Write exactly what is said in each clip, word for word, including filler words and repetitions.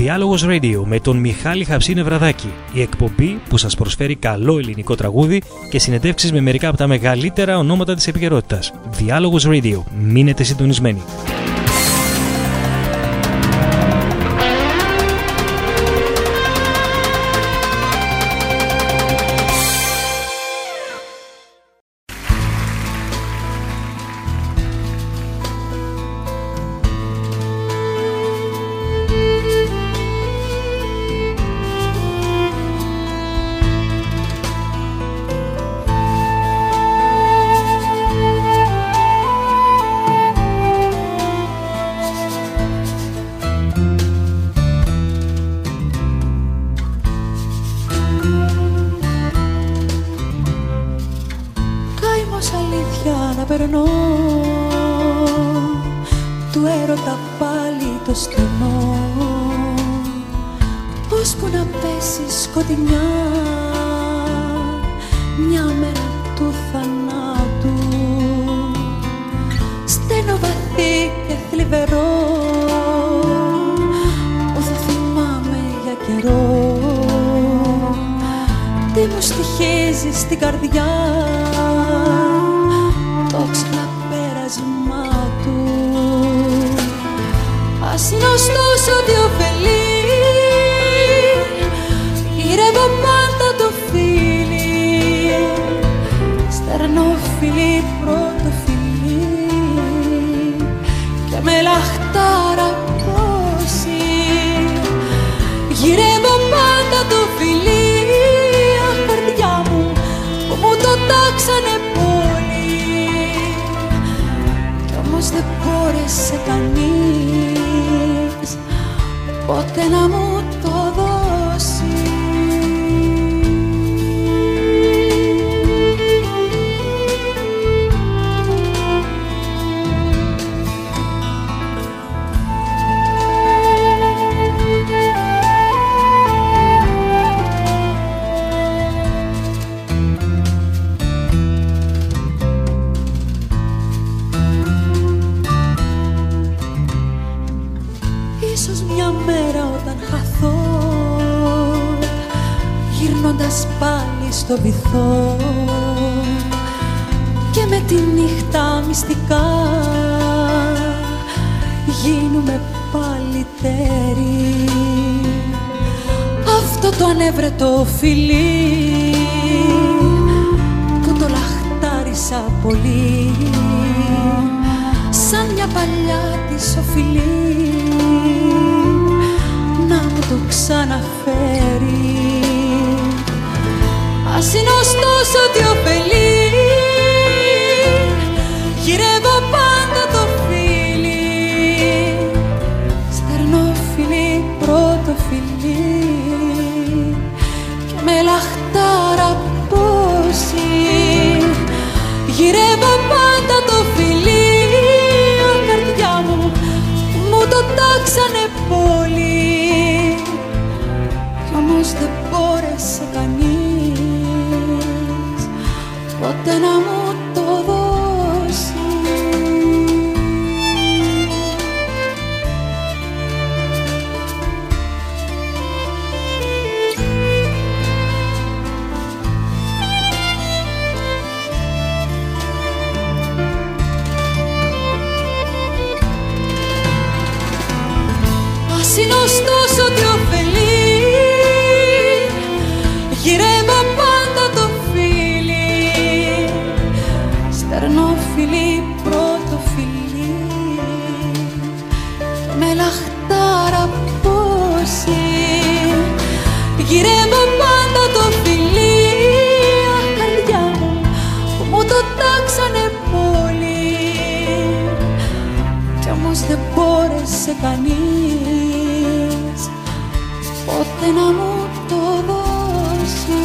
Διάλογος Radio με τον Μιχάλη Χαψή Νευραδάκη. Η εκπομπή που σας προσφέρει καλό ελληνικό τραγούδι και συνεντεύξεις με μερικά από τα μεγαλύτερα ονόματα της επικαιρότητας. Διάλογος Radio. Μείνετε συντονισμένοι. στο βυθό και με τη νύχτα μυστικά γίνουμε πάλι τέρι. Αυτό το ανέβρετο φιλί που το λαχτάρισα πολύ, σαν μια παλιά της οφειλή να μου το ξαναφέρει. Ας είναι ωστόσο ότι ωφελεί, γυρεύω πάντα το φίλι, στερνό φιλί, πρώτο φιλί και με λαχτάρα πόση. Γυρεύω πάντα το φιλί, αχ καρδιά μου, μου το τάξανε πολύ κι όμως δεν μπόρεσε κανείς ποτέ να μου το δώσει. Ας είναι ωστόσο ότι ωφελεί, γυρεύω πάντα το φίλι, στερνό φιλί, πρώτο φιλί με λαχτάρα πόση. Γυρεύω πάντα το φιλί, αχ καρδιά μου, που μου το τάξανε πολύ κι όμως δεν μπόρεσε κανείς ποτέ να μου το δώσει.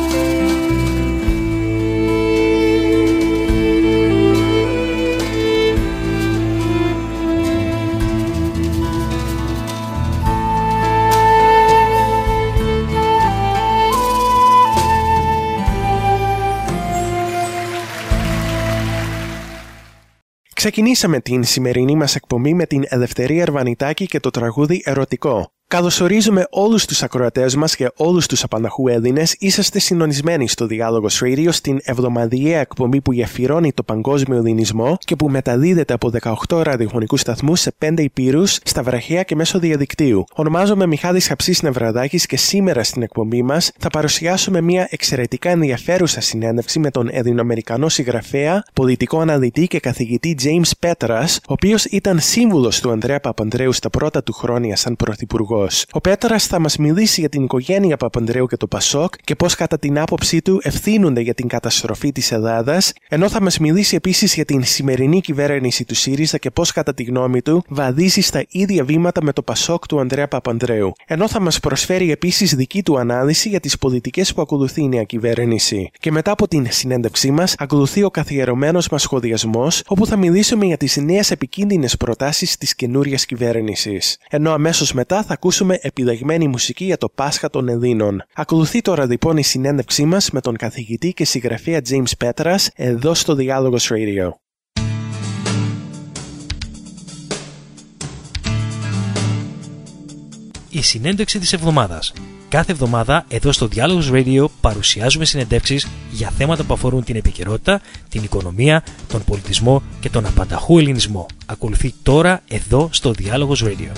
Ξεκινήσαμε την σημερινή μας εκπομπή με την Ελευθερία Ερβανιτάκη και το τραγούδι «Ερωτικό». Καλωσορίζουμε όλους τους ακροατές μας και όλους τους απανταχού Έλληνες. Είσαστε συντονισμένοι στο Διάλογος Radio, στην εβδομαδιαία εκπομπή που γεφυρώνει το παγκόσμιο ελληνισμό και που μεταδίδεται από δεκαοκτώ ραδιοφωνικούς σταθμούς σε πέντε υπήρους, στα βραχαία και μέσω διαδικτύου. Ονομάζομαι Μιχάλης Χαψής Νευραδάκης και σήμερα στην εκπομπή μας θα παρουσιάσουμε μια εξαιρετικά ενδιαφέρουσα συνέντευξη με τον Ελληνοαμερικανό συγγραφέα, πολιτικό αναλυτή και καθηγητή James Petras, ο οποίος ήταν σύμβουλος του Ανδρέα Παπανδρέου στα πρώτα του χρόνια σαν πρωθυπουργός. Ο Πέτρας θα μας μιλήσει για την οικογένεια Παπανδρέου και το Πασόκ και πώς κατά την άποψή του ευθύνονται για την καταστροφή της Ελλάδας, ενώ θα μας μιλήσει επίσης για την σημερινή κυβέρνηση του ΣΥΡΙΖΑ και πώς κατά τη γνώμη του βαδίζει στα ίδια βήματα με το Πασόκ του Ανδρέα Παπανδρέου. Ενώ θα μας προσφέρει επίσης δική του ανάλυση για τις πολιτικές που ακολουθεί η νέα κυβέρνηση. Και μετά από την συνέντευξή μας ακολουθεί ο καθιερωμένος μας σχολιασμός, όπου θα μιλήσουμε για τις νέες επικίνδυνες προτάσεις της καινούριας κυβέρνησης. Ενώ αμέσως μετά θα ακούσουμε επιλεγμένη μουσική για το Πάσχα των Ελλήνων. Ακολουθεί τώρα λοιπόν η συνέντευξή μας με τον καθηγητή και συγγραφέα James Petras εδώ στο Διάλογος Radio. Η συνέντευξη της εβδομάδας. Κάθε εβδομάδα εδώ στο Διάλογος Radio παρουσιάζουμε συνεντεύξεις για θέματα που αφορούν την επικαιρότητα, την οικονομία, τον πολιτισμό και τον απανταχού ελληνισμό. Ακολουθεί τώρα εδώ στο Διάλογος Radio.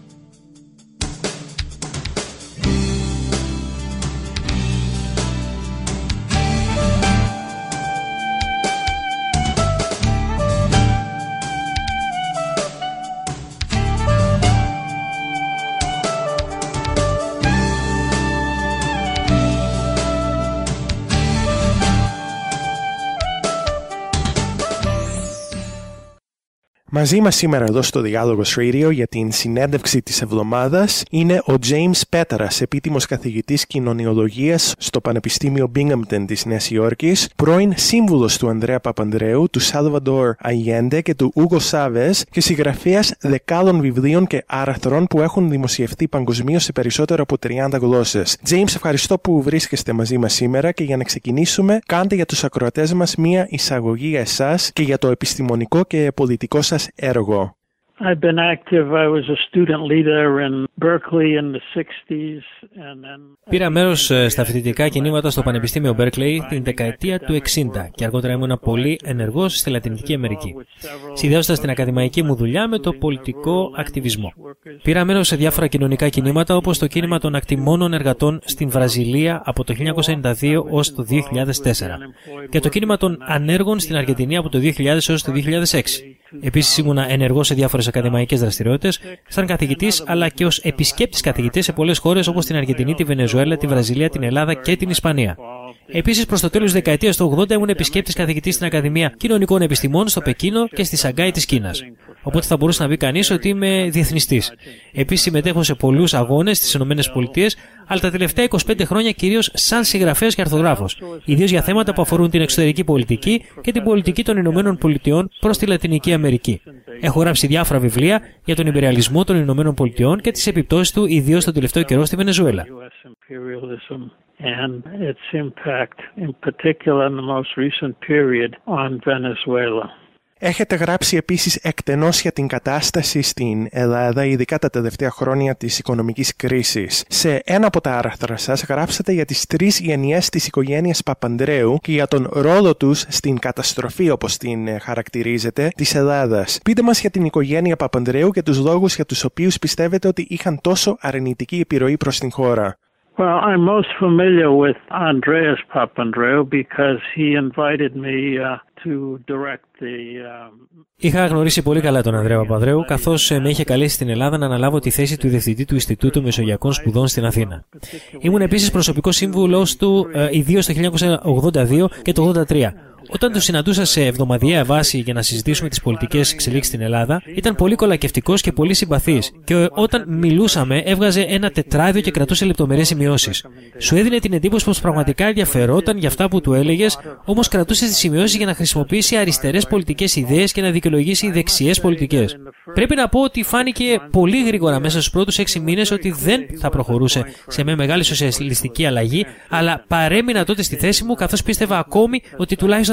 Μαζί μας σήμερα εδώ στο Διάλογος Radio για την συνέντευξη της εβδομάδας είναι ο James Petras, επίτιμος καθηγητής κοινωνιολογίας στο Πανεπιστήμιο Binghamton της Νέας Υόρκης, πρώην σύμβουλος του Ανδρέα Παπανδρέου, του Salvador Allende και του Hugo Chavez και συγγραφέας δεκάδων βιβλίων και άρθρων που έχουν δημοσιευτεί παγκοσμίως σε περισσότερο από τριάντα γλώσσες. James, ευχαριστώ που βρίσκεστε μαζί μας σήμερα και για να ξεκινήσουμε, κάντε για τους ακροατές μας μία εισαγωγή για εσάς και για το επιστημονικό και πολιτικό σας έργο. I've been active. I was a student leader in Berkeley in the sixties and then... Πήρα μέρος στα φοιτητικά κινήματα στο Πανεπιστήμιο Berkeley την δεκαετία του εξήντα και αργότερα ήμουν πολύ ενεργός στη Λατινική Αμερική, συνδέοντας την ακαδημαϊκή μου δουλειά με το πολιτικό ακτιβισμό. Πήρα μέρος σε διάφορα κοινωνικά κινήματα όπως το κίνημα των ακτιμώνων εργατών στην Βραζιλία από το χίλια εννιακόσια ενενήντα δύο ως το δύο χιλιάδες τέσσερα και το κίνημα των ανέργων στην Αργεντινή από το δύο χιλιάδες έως το δύο χιλιάδες έξι. Επίσης ήμουν ενεργός σε διάφορες ακαδημαϊκές δραστηριότητες, σαν καθηγητής αλλά και ως επισκέπτης καθηγητής σε πολλές χώρες όπως την Αργεντινή, τη Βενεζουέλα, τη Βραζιλία, την Ελλάδα και την Ισπανία. Επίσης, προς το τέλος της δεκαετίας του ογδόντα ήμουν επισκέπτης καθηγητής στην Ακαδημία Κοινωνικών Επιστημών στο Πεκίνο και στη Σαγκάη της Κίνας. Οπότε θα μπορούσε να πει κανείς ότι είμαι διεθνιστής. Επίσης, συμμετέχω σε πολλούς αγώνες στις ΗΠΑ, αλλά τα τελευταία είκοσι πέντε χρόνια κυρίως σαν συγγραφέας και αρθογράφος, ιδίως για θέματα που αφορούν την εξωτερική πολιτική και την πολιτική των ΗΠΑ προς τη Λατινική Αμερική. Έχω γράψει διάφορα βιβλία για τον ιμπεριαλισμό των ΗΠΑ και τις επιπτώσεις του, ιδίως τον τελευταίο καιρό στη Βενεζουέλα. and its impact in particular in the most recent period on Venezuela. Έχετε γράψει επίσης εκτενώς για την κατάσταση στην Ελλάδα, ειδικά τα τελευταία χρόνια της οικονομικής κρίσης. Σε ένα από τα άρθρα σας γράψατε για τις τρεις γενιές της οικογένειας Παπανδρέου και για τον ρόλο τους στην καταστροφή, όπως την χαρακτηρίζετε, της Ελλάδας. Πείτε μας για την οικογένεια Παπανδρέου και τους λόγους για τους οποίους πιστεύετε ότι είχαν τόσο αρνητική επιρροή προς την χώρα. Well, I'm most familiar with Andreas Papandreou because he invited me uh, to direct the... Uh... Είχα γνωρίσει πολύ καλά τον Ανδρέα Παπανδρέου, καθώς με είχε καλέσει στην Ελλάδα να αναλάβω τη θέση του Διευθυντή του Ινστιτούτου Μεσογειακών Σπουδών στην Αθήνα. Ήμουν επίσης προσωπικός σύμβουλος του, ε, ιδίως το χίλια εννιακόσια ογδόντα δύο και το ογδόντα τρία. Όταν τον συναντούσα σε εβδομαδιαία βάση για να συζητήσουμε τις πολιτικές εξελίξεις στην Ελλάδα, ήταν πολύ κολακευτικός και πολύ συμπαθής. Και όταν μιλούσαμε, έβγαζε ένα τετράδιο και κρατούσε λεπτομερείς σημειώσεις. Σου έδινε την εντύπωση πως πραγματικά ενδιαφερόταν για αυτά που του έλεγες, όμως κρατούσε τις σημειώσεις για να χρησιμοποιήσει αριστερές πολιτικές ιδέες και να δικαιολογήσει δεξιές πολιτικές. Πρέπει να πω ότι φάνηκε πολύ γρήγορα μέσα στους πρώτους έξι μήνες ότι δεν θα προχωρούσε σε μια μεγάλη σοσιαλιστική αλλαγή, αλλά παρέμεινα τότε στη θέση μου, καθώς πίστευα ακόμη ότι τουλάχιστον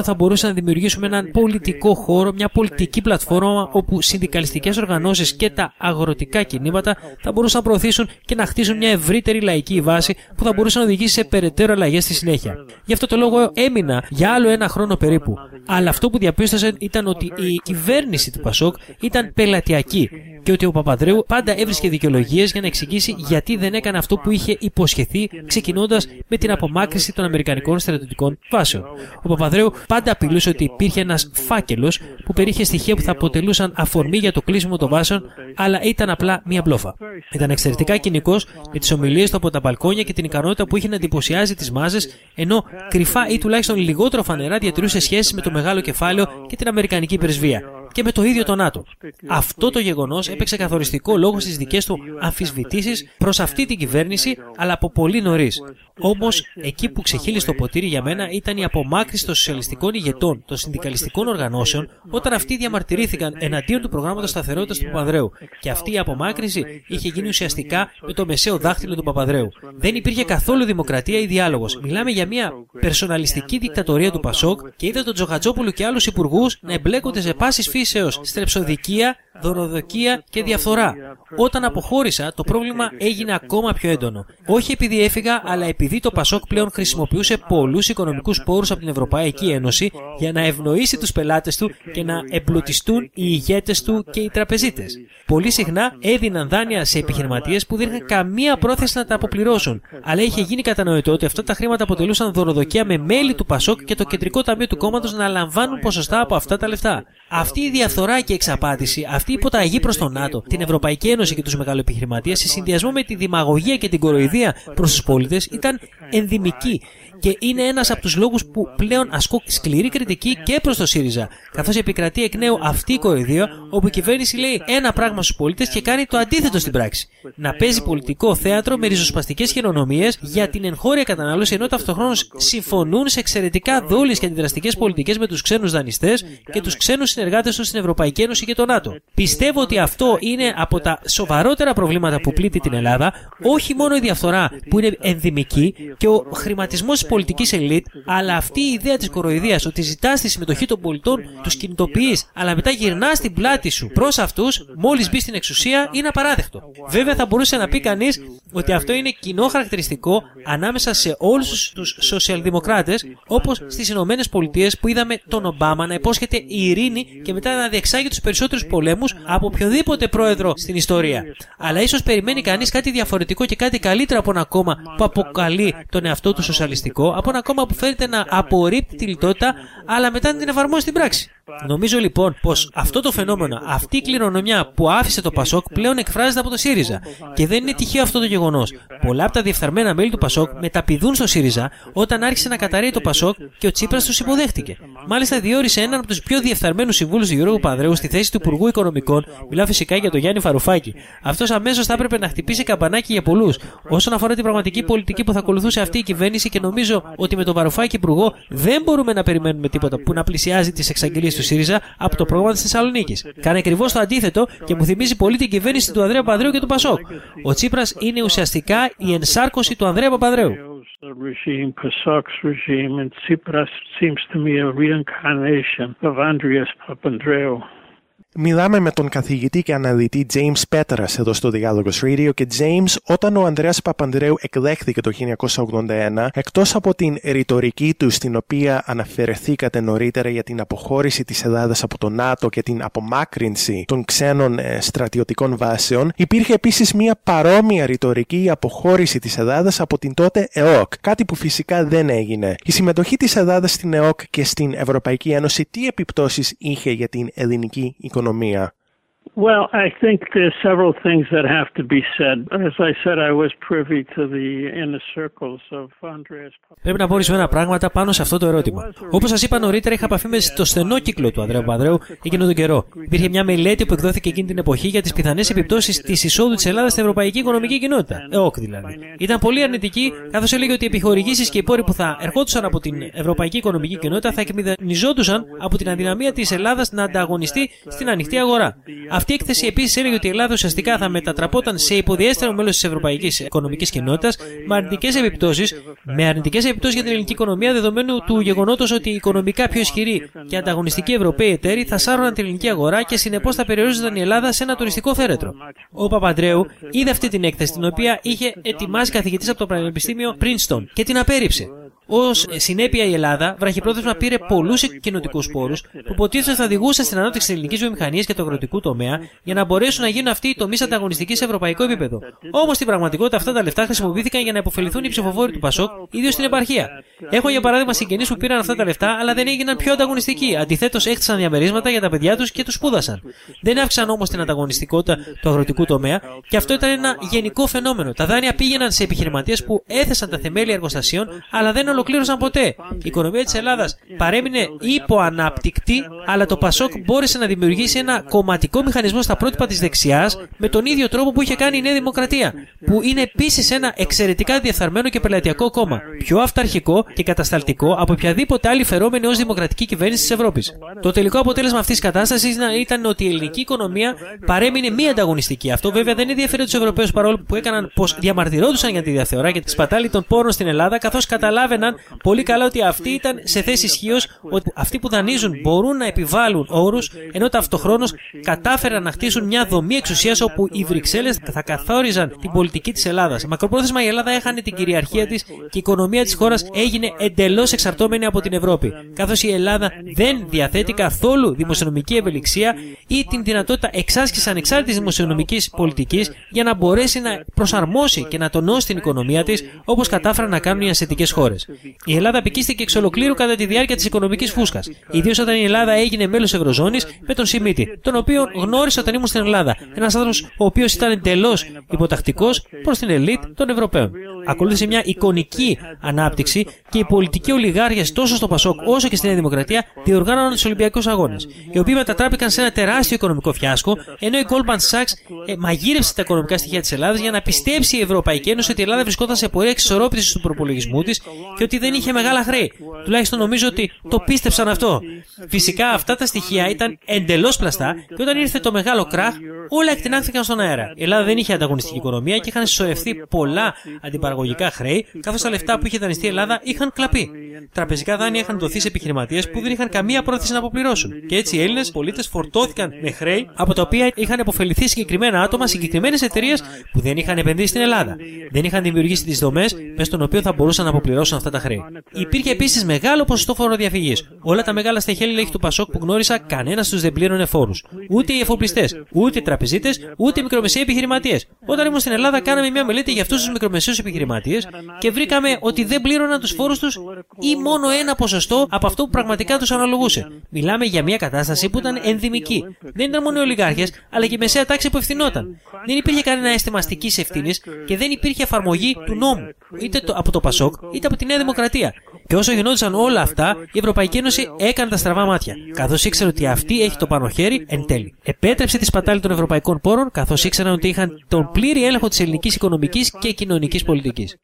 ότι θα μπορούσαμε να δημιουργήσουμε έναν πολιτικό χώρο, μια πολιτική πλατφόρμα όπου συνδικαλιστικές οργανώσεις και τα αγροτικά κινήματα θα μπορούσαν να προωθήσουν και να χτίσουν μια ευρύτερη λαϊκή βάση που θα μπορούσε να οδηγήσει σε περαιτέρω αλλαγές στη συνέχεια. Γι' αυτό το λόγο έμεινα για άλλο ένα χρόνο περίπου. Αλλά αυτό που διαπίστωσε ήταν ότι η κυβέρνηση του Πασόκ ήταν πελατειακή και ότι ο Παπανδρέου πάντα έβρισκε δικαιολογίες για να εξηγήσει γιατί δεν έκανε αυτό που είχε υποσχεθεί, ξεκινώντας με την απομάκρυνση των αμερικανικών στρατιωτικών βάσεων. Ο Παπανδρέου πάντα απειλούσε ότι υπήρχε ένας φάκελος που περιείχε στοιχεία που θα αποτελούσαν αφορμή για το κλείσιμο των βάσεων, αλλά ήταν απλά μία μπλόφα. Ήταν εξαιρετικά κοινικός με τις ομιλίες του από τα μπαλκόνια και την ικανότητα που είχε να εντυπωσιάζει τις μάζες, ενώ κρυφά ή τουλάχιστον λιγότερο φανερά διατηρούσε σχέσεις με το μεγάλο κεφάλαιο και την αμερικανική πρεσβεία και με το ίδιο το ΝΑΤΟ. Αυτό το γεγονός έπαιξε καθοριστικό λόγο στις δικές του αμφισβητήσεις προς αυτή την κυβέρνηση, αλλά από πολύ νωρίς. Όμως, εκεί που ξεχύλισε το ποτήρι για μένα ήταν η απομάκρυνση των σοσιαλιστικών ηγετών, των συνδικαλιστικών οργανώσεων, όταν αυτοί διαμαρτυρήθηκαν εναντίον του προγράμματος σταθερότητας του Παπανδρέου. Και αυτή η απομάκρυνση είχε γίνει ουσιαστικά με το μεσαίο δάχτυλο του Παπανδρέου. Δεν υπήρχε καθόλου δημοκρατία ή διάλογος. Μιλάμε για μια περσοναλιστική δικτατορία του Πασόκ και είδα τον Τζοχατζόπουλο και άλλους υπουργούς να εμπλέκονται σε πάσης φύσεως στρεψοδικία, δωροδοκία και διαφθορά. Όταν αποχώρησα, το πρόβλημα έγινε ακόμα πιο έντονο. Όχι επειδή έφυγα, αλλά επειδή το Πασόκ πλέον χρησιμοποιούσε πολλούς οικονομικούς πόρους από την Ευρωπαϊκή Ένωση για να ευνοήσει τους πελάτες του και να εμπλουτιστούν οι ηγέτες του και οι τραπεζίτες. Πολύ συχνά έδιναν δάνεια σε επιχειρηματίες που δεν είχαν καμία πρόθεση να τα αποπληρώσουν, αλλά είχε γίνει κατανοητό ότι αυτά τα χρήματα αποτελούσαν δωροδοκία με μέλη του Πασόκ και το Κεντρικό Ταμείο του κόμματος να λαμβάνουν ποσοστά από αυτά τα λεφτά. Αυτή η διαφθορά και η εξαπάτηση, αυτή η υποταγή προς τον ΝΑΤΟ, την Ευρωπαϊκή Ένωση και τους μεγαλοεπιχειρηματίες, σε συνδυασμό με τη δημαγωγία και την κοροϊδία προς τους πολίτες, ήταν ενδυμική. Και είναι ένας από τους λόγους που πλέον ασκώ σκληρή κριτική και προς το ΣΥΡΙΖΑ, καθώς επικρατεί εκ νέου αυτή η κοροϊδία, όπου η κυβέρνηση λέει ένα πράγμα στους πολίτες και κάνει το αντίθετο στην πράξη. Να παίζει πολιτικό θέατρο με ριζοσπαστικές χειρονομίες για την εγχώρια κατανάλωση, ενώ ταυτοχρόνως συμφωνούν σε εξαιρετικά δόλιες και αντιδραστικές πολιτικές με τους ξένους δανειστές και τους ξένους συνεργάτες τους στην Ευρωπαϊκή Ένωση και το ΝΑΤΟ. Πιστεύω ότι αυτό είναι από τα σοβαρότερα προβλήματα που πλήττει την Ελλάδα, όχι μόνο η διαφθορά που είναι ενδυμική και ο χρηματισμός της πολιτικής ελίτ, αλλά αυτή η ιδέα της κοροϊδίας ότι ζητάς τη συμμετοχή των πολιτών, τους κινητοποιείς, αλλά μετά γυρνάς την πλάτη σου προς αυτούς μόλις μπει στην εξουσία, είναι απαράδεκτο. Βέβαια, θα μπορούσε να πει κανείς ότι αυτό είναι κοινό χαρακτηριστικό ανάμεσα σε όλους τους σοσιαλδημοκράτες, όπως στις Ηνωμένες Πολιτείες που είδαμε τον Ομπάμα να υπόσχεται η ειρήνη και μετά να διεξάγει τους περισσότερους πολέμους από οποιοδήποτε πρόεδρο στην ιστορία. Αλλά ίσως περιμένει κανείς κάτι διαφορετικό και κάτι καλύτερο από ένα κόμμα που αποκαλεί τον εαυτό του σοσιαλιστικό, από ένα κόμμα που φαίνεται να απορρίπτει τη λιτότητα, αλλά μετά να την εφαρμόζει στην πράξη. Νομίζω λοιπόν πως αυτό το φαινόμενο, αυτή η κληρονομιά που άφησε το Πασόκ πλέον εκφράζεται από το ΣΥΡΙΖΑ. Και δεν είναι τυχαίο αυτό το γεγονός. Πολλά από τα διεφθαρμένα μέλη του Πασόκ μεταπηδούν στο ΣΥΡΙΖΑ όταν άρχισε να καταρρέει το Πασόκ και ο Τσίπρας τους υποδέχτηκε. Μάλιστα, διόρισε έναν από τους πιο διεφθαρμένους συμβούλους του Γιώργου Παπανδρέου στη θέση του Υπουργού Οικονομικών. Μιλάω φυσικά για τον Γιάννη Φαρουφάκη. Αυτός αμέσως θα έπρεπε να χτυπήσει καμπανάκι για πολλούς όσον αφορά την πραγματική πολιτική που θα ακολουθούσε αυτή η κυβέρνηση, και νομίζω ότι με τον Βαρουφάκη υπουργό δεν μπορούμε να περιμένουμε τίποτα που να πλησιάζει τις εξαγγελίες του ΣΥΡΙΖΑ από το πρόγραμμα της Θεσσαλονίκης. Κάνει ακριβώς το αντίθετο και μου θυμίζει πολύ την κυβέρνηση του Ανδρέα Παπανδρέου και του Πασόκ. Ο Τσίπρας είναι ουσιαστικά η ενσάρκωση του Ανδρέα Παπανδρέου. Μιλάμε με τον καθηγητή και αναλυτή James Πέτρας εδώ στο Διάλογος Radio. Και James, όταν ο Ανδρέας Παπανδρέου εκλέχθηκε το χίλια εννιακόσια ογδόντα ένα, εκτός από την ρητορική του στην οποία αναφερθήκατε νωρίτερα για την αποχώρηση της Ελλάδας από το ΝΑΤΟ και την απομάκρυνση των ξένων ε, στρατιωτικών βάσεων, υπήρχε επίσης μια παρόμοια ρητορική, η αποχώρηση της Ελλάδας από την τότε ΕΟΚ, κάτι που φυσικά δεν έγινε. Η συμμετοχή της Ελλάδας στην ΕΟΚ και στην Ευρωπαϊκή Ένωση τι επιπτώσεις είχε για την ελληνική οικονομία? Well, I think there's several things that have to be said. As I said, I was privy to the inner circles of Andreas. Πρέπει να πω ορισμένα πράγματα πάνω σε αυτό το ερώτημα. Όπως σας είπα νωρίτερα, είχα επαφή με το στενό κύκλο του Ανδρέα Παπανδρέου εκείνο τον καιρό. Υπήρχε μια μελέτη που εκδόθηκε εκείνη την εποχή για τις πιθανές επιπτώσεις της εισόδου της Ελλάδας στην Ευρωπαϊκή Οικονομική Κοινότητα. ΕΟΚ δηλαδή. Ήταν πολύ αρνητική, καθώς έλεγε ότι οι επιχορηγήσεις και οι πόροι που θα ερχόντουσαν από την Ευρωπαϊκή Οικονομική Κοινότητα θα εκμηδενιζόντουσαν από την αδυναμία της Ελλάδας να ανταγωνιστεί στην ανοιχτή αγορά. Αυτή η έκθεση επίσης έλεγε ότι η Ελλάδα ουσιαστικά θα μετατραπόταν σε υποδιέστερο μέλος της Ευρωπαϊκής Οικονομικής Κοινότητας με αρνητικές επιπτώσεις, με αρνητικές επιπτώσεις για την ελληνική οικονομία, δεδομένου του γεγονότος ότι οι οικονομικά πιο ισχυροί και ανταγωνιστικοί Ευρωπαίοι εταίροι θα σάρωναν την ελληνική αγορά και συνεπώς θα περιορίζονταν η Ελλάδα σε ένα τουριστικό φέρετρο. Ο Παπανδρέου είδε αυτή την έκθεση, την οποία είχε ετοιμάσει καθηγητής από το Πανεπιστήμιο Princeton, και την απέρριψε. Ως συνέπεια, η Ελλάδα βραχυπρόθεσμα πήρε πολλούς κοινοτικούς πόρους που υποτίθεται θα οδηγούσαν στην ανάπτυξη της ελληνικής βιομηχανίας και του αγροτικού τομέα για να μπορέσουν να γίνουν αυτοί οι τομείς ανταγωνιστικοί σε ευρωπαϊκό επίπεδο. Όμως στην πραγματικότητα αυτά τα λεφτά χρησιμοποιήθηκαν για να υποφεληθούν οι ψηφοφόροι του Πασόκ, ιδίως στην επαρχία. Έχω για παράδειγμα συγγενείς που πήραν αυτά τα λεφτά αλλά δεν έγιναν πιο ανταγωνιστικοί. Αντιθέτως, έκτισαν διαμερίσματα για τα παιδιά τους και τους σπούδασαν. Δεν αύξησαν όμως την ανταγωνιστικότητα του αγροτικού τομέα και αυτό ήταν ένα γενικό φαινόμενο. Τα δάνεια πήγαιναν σε επιχειρηματίες που έθεσαν τα θεμέλια εργοστασίων αλλά δεν ολοκλήρωσαν ποτέ. Η οικονομία της Ελλάδας παρέμεινε υποανάπτυκτη, αλλά το Πασόκ μπόρεσε να δημιουργήσει ένα κομματικό μηχανισμό στα πρότυπα της δεξιάς με τον ίδιο τρόπο που είχε κάνει η Νέα Δημοκρατία, που είναι επίσης ένα εξαιρετικά διεφθαρμένο και πελατειακό κόμμα, πιο αυταρχικό και κατασταλτικό από οποιαδήποτε άλλη φερόμενη ως δημοκρατική κυβέρνηση της Ευρώπης. Το τελικό αποτέλεσμα αυτής της κατάστασης ήταν ότι η ελληνική οικονομία παρέμεινε μη ανταγωνιστική. Αυτό βέβαια δεν ενδιαφέρει τους Ευρωπαίους, παρόλο που έκαναν πως διαμαρτυρόντουσαν για τη διαφθορά και τη σπατάλη των πόρων στην Ελλάδα, καθώς καταλάβαιναν πολύ καλά ότι αυτοί ήταν σε θέση ισχύως, ότι αυτοί που δανείζουν μπορούν να επιβάλλουν όρους, ενώ ταυτοχρόνως κατάφεραν να χτίσουν μια δομή εξουσίας όπου οι Βρυξέλλες θα καθόριζαν την πολιτική της Ελλάδας. Μακροπρόθεσμα η Ελλάδα έχανε την κυριαρχία της και η οικονομία της χώρας έγινε εντελώς εξαρτώμενη από την Ευρώπη, καθώς η Ελλάδα δεν διαθέτει καθόλου δημοσιονομική ευελιξία ή την δυνατότητα εξάσκησης ανεξάρτητης δημοσιονομικής πολιτικής για να μπορέσει να προσαρμόσει και να τονώσει την οικονομία της όπως κατάφεραν να κάνουν οι ασιατικές χώρες. Η Ελλάδα απικίστηκε εξ ολοκλήρου κατά τη διάρκεια της οικονομικής φούσκας, ιδίως όταν η Ελλάδα έγινε μέλος Ευρωζώνης με τον Σιμίτη, τον οποίο γνώρισα όταν ήμουν στην Ελλάδα. Ένας άνθρωπος ο οποίος ήταν εντελώς υποτακτικός προς την ελίτ των Ευρωπαίων. Ακολούθησε μια εικονική ανάπτυξη και οι πολιτικοί ολιγάρχες τόσο στο Πασόκ όσο και στη Νέα Δημοκρατία διοργάνωναν τους Ολυμπιακούς Αγώνες, οι οποίοι μετατράπηκαν σε ένα τεράστιο οικονομικό φιάσκο, ενώ η Goldman Sachs ε, μαγείρευσε τα οικονομικά στοιχεία της Ελλάδας για να πιστέψει η Ευρωπαϊκή Ένωση ότι η Ελλάδα βρισκόταν σε πορεία εξισορρόπησης του προπολογισμού της και ότι δεν είχε μεγάλα χρέη. Τουλάχιστον νομίζω ότι το πίστεψαν αυτό. Φυσικά αυτά τα στοιχεία ήταν εντελώς πλαστά και όταν ήρθε το μεγάλο κράχ, όλα εκτινάχθηκαν στον αέρα. Η Ελλάδα δεν είχε ανταγωνιστική οικονομία και είχαν συσσωρευτεί πολλά αντιπαραγωγικά χρέη, καθώς τα λεφτά που είχε δανειστεί η Ελλάδα είχαν κλαπεί. Τραπεζικά δάνεια είχαν δοθεί σε επιχειρηματίες που δεν είχαν καμία πρόθεση να αποπληρώσουν. Και έτσι οι Έλληνες πολίτες φορτώθηκαν με χρέη από τα οποία είχαν αποφεληθεί συγκεκριμένα άτομα, συγκεκριμένες εταιρείες που δεν είχαν επενδύσει στην Ελλάδα. Δεν είχαν δημιουργήσει τις δομές μέσω των οποίων θα μπορούσαν να αποπληρώσουν αυτά τα χρέη. Υπήρχε επίσης μεγάλο ποσοστό φοροδιαφυγής. Όλα τα μεγάλα στεχέλη του Πασόκ που γνώρισα, κανένας τους δεν πλήρωνε φόρους. Ούτε οι εφοπλιστές, ούτε οι τραπεζίτες, ούτε οι μικρομεσαίοι επιχειρηματίες. Όταν ήμουν στην Ελλάδα, κάναμε μια μελέτη για αυτούς τους μικρομεσαίους επιχειρηματίες και βρήκαμε ότι δεν πλήρωναν τους φόρους τους ή μόνο ένα ποσοστό από αυτό που πραγματικά τους αναλογούσε. Μιλάμε για μια κατάσταση που ήταν ενδυμική. Δεν ήταν μόνο οι ολιγάρχες, αλλά και η μεσαία τάξη που ευθυνόταν. Δεν υπήρχε κανένα αίσθημα αστικής ευθύνης και δεν υπήρχε εφαρμογή του νόμου, είτε το, από το Πασόκ είτε από τη Νέα Δημοκρατία. Και όσο γινόντουσαν όλα αυτά, η Ευρωπαϊκή Ένωση έκανε τα στραβά μάτια, καθώς ήξερε ότι αυτή έχει το πάνω χέρι εν τέλει. Επέτρεψε τη σπατάλη των ευρωπαϊκών πόρων, καθώς ήξεραν ότι είχαν τον πλήρη έλεγχο της ελληνικής οικονομικής και κοινωνικής πολιτικής.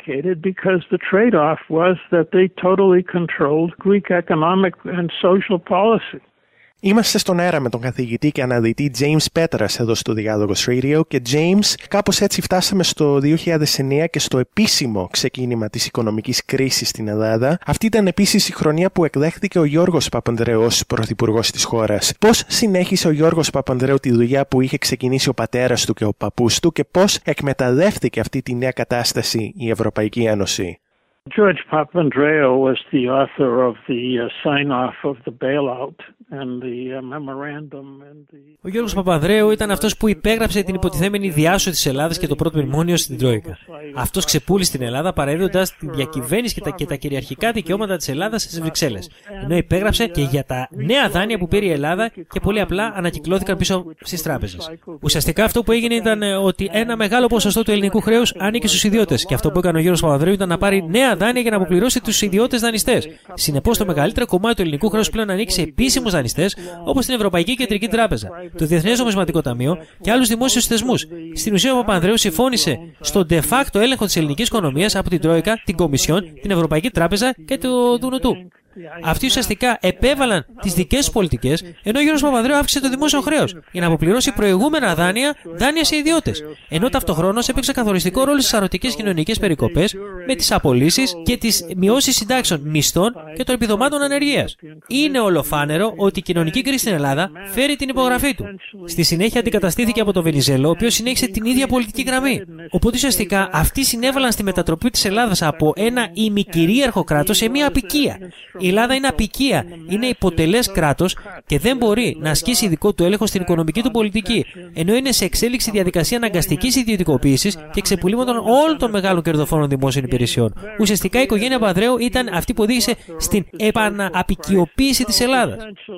Είμαστε στον αέρα με τον καθηγητή και αναδυτή James Petras εδώ στο Διάλογος Radio και James, κάπως έτσι φτάσαμε στο δύο χιλιάδες εννέα και στο επίσημο ξεκίνημα της οικονομικής κρίσης στην Ελλάδα. Αυτή ήταν επίσης η χρονιά που εκδέχθηκε ο Γιώργος Παπανδρέου ως πρωθυπουργός της χώρας. Πώς συνέχισε ο Γιώργος Παπανδρέου τη δουλειά που είχε ξεκινήσει ο πατέρας του και ο παππούς του και πώς εκμεταλλεύτηκε αυτή τη νέα κατάσταση η Ευρωπαϊκή Ένωση? George Papandreou was the author of the uh, sign-off of the bailout and the uh, memorandum and the... Ο Γιώργος Παπανδρέου ήταν αυτός που υπέγραψε την υποτιθέμενη διάσωση της Ελλάδας και το πρώτο μνημόνιο στην Τρόικα. Αυτός ξεπούλησε την Ελλάδα παραδίδοντας τη διακυβέρνηση και τα, και τα κυριαρχικά δικαιώματα της Ελλάδας στις Βρυξέλλες. Ενώ υπέγραψε και για τα νέα δάνεια που πήρε η Ελλάδα και πολύ απλά ανακυκλώθηκαν πίσω στις τράπεζες. Ουσιαστικά αυτό που έγινε ήταν ότι ένα μεγάλο ποσοστό του ελληνικού χρέους άνοιγε στους ιδιώτες και αυτό που έκανε ο Γιώργος Παπανδρέου ήταν να πάρει νέα δάνεια για να αποπληρώσει τους ιδιώτες δανειστές. Συνεπώς, το μεγαλύτερο κομμάτι του ελληνικού χρέους πλέον ανήκει σε επίσημους δανειστές όπως την Ευρωπαϊκή Κεντρική Τράπεζα, το Διεθνές Νομισματικό Ταμείο και άλλους δημόσιους θεσμούς. Στην ουσία, ο Παπανδρέου συμφώνησε στον de facto έλεγχο της ελληνικής οικονομίας από την Τρόικα, την Κομισιόν, την Ευρωπαϊκή Τράπεζα και το Δουνουτού. Αυτοί ουσιαστικά επέβαλαν τις δικές τους πολιτικές, ενώ ο Γιώργος Παπανδρέου αύξησε το δημόσιο χρέος για να αποπληρώσει προηγούμενα δάνεια, δάνεια σε ιδιώτες. Ενώ ταυτοχρόνως έπαιξε καθοριστικό ρόλο στις σαρωτικές κοινωνικές περικοπές με τις απολύσεις και τις μειώσεις συντάξεων μισθών και των επιδομάτων ανεργίας. Είναι ολοφάνερο ότι η κοινωνική κρίση στην Ελλάδα φέρει την υπογραφή του. Στη συνέχεια αντικαταστήθηκε από τον Βενιζέλο, ο οποίος συνέχισε την ίδια πολιτική γραμμή. Οπότε ουσιαστικά αυτοί συνέβαλαν στη μετατροπή της Ελλάδας από ένα ημικυρίαρχο κράτος σε μια απικία. Η Ελλάδα είναι απικία, είναι υποτελές κράτος και δεν μπορεί να ασκήσει ειδικό του έλεγχο στην οικονομική του πολιτική, ενώ είναι σε εξέλιξη διαδικασία αναγκαστικής ιδιωτικοποίησης και ξεπουλήματων όλων των μεγάλων κερδοφόρων δημόσιων υπηρεσιών. Ουσιαστικά η οικογένεια Παπανδρέου ήταν αυτή που οδήγησε στην επαναπικιοποίηση της Ελλάδας.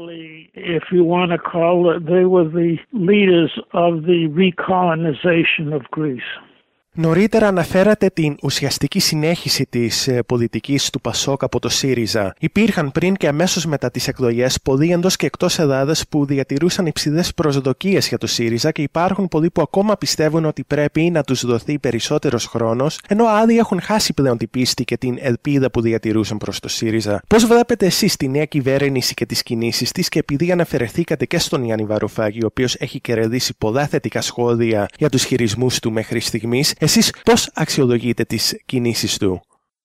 Νωρίτερα αναφέρατε την ουσιαστική συνέχιση της ε, πολιτικής του Πασόκ από το ΣΥΡΙΖΑ. Υπήρχαν πριν και αμέσως μετά τις εκλογές πολλοί εντός και εκτός Ελλάδας που διατηρούσαν υψηλές προσδοκίες για το ΣΥΡΙΖΑ και υπάρχουν πολλοί που ακόμα πιστεύουν ότι πρέπει να τους δοθεί περισσότερος χρόνος, ενώ άλλοι έχουν χάσει πλέον την πίστη και την ελπίδα που διατηρούσαν προς το ΣΥΡΙΖΑ. Πώς βλέπετε εσείς τη νέα κυβέρνηση και τις κινήσεις της, και επειδή αναφερθήκατε και στον Γιάννη Βαρουφάκη, ο οποίος έχει κερδίσει πολλά θετικά σχόλια για τους χειρισμούς του μέχρι στιγμής, εσείς πώς αξιολογείτε τις κινήσεις του?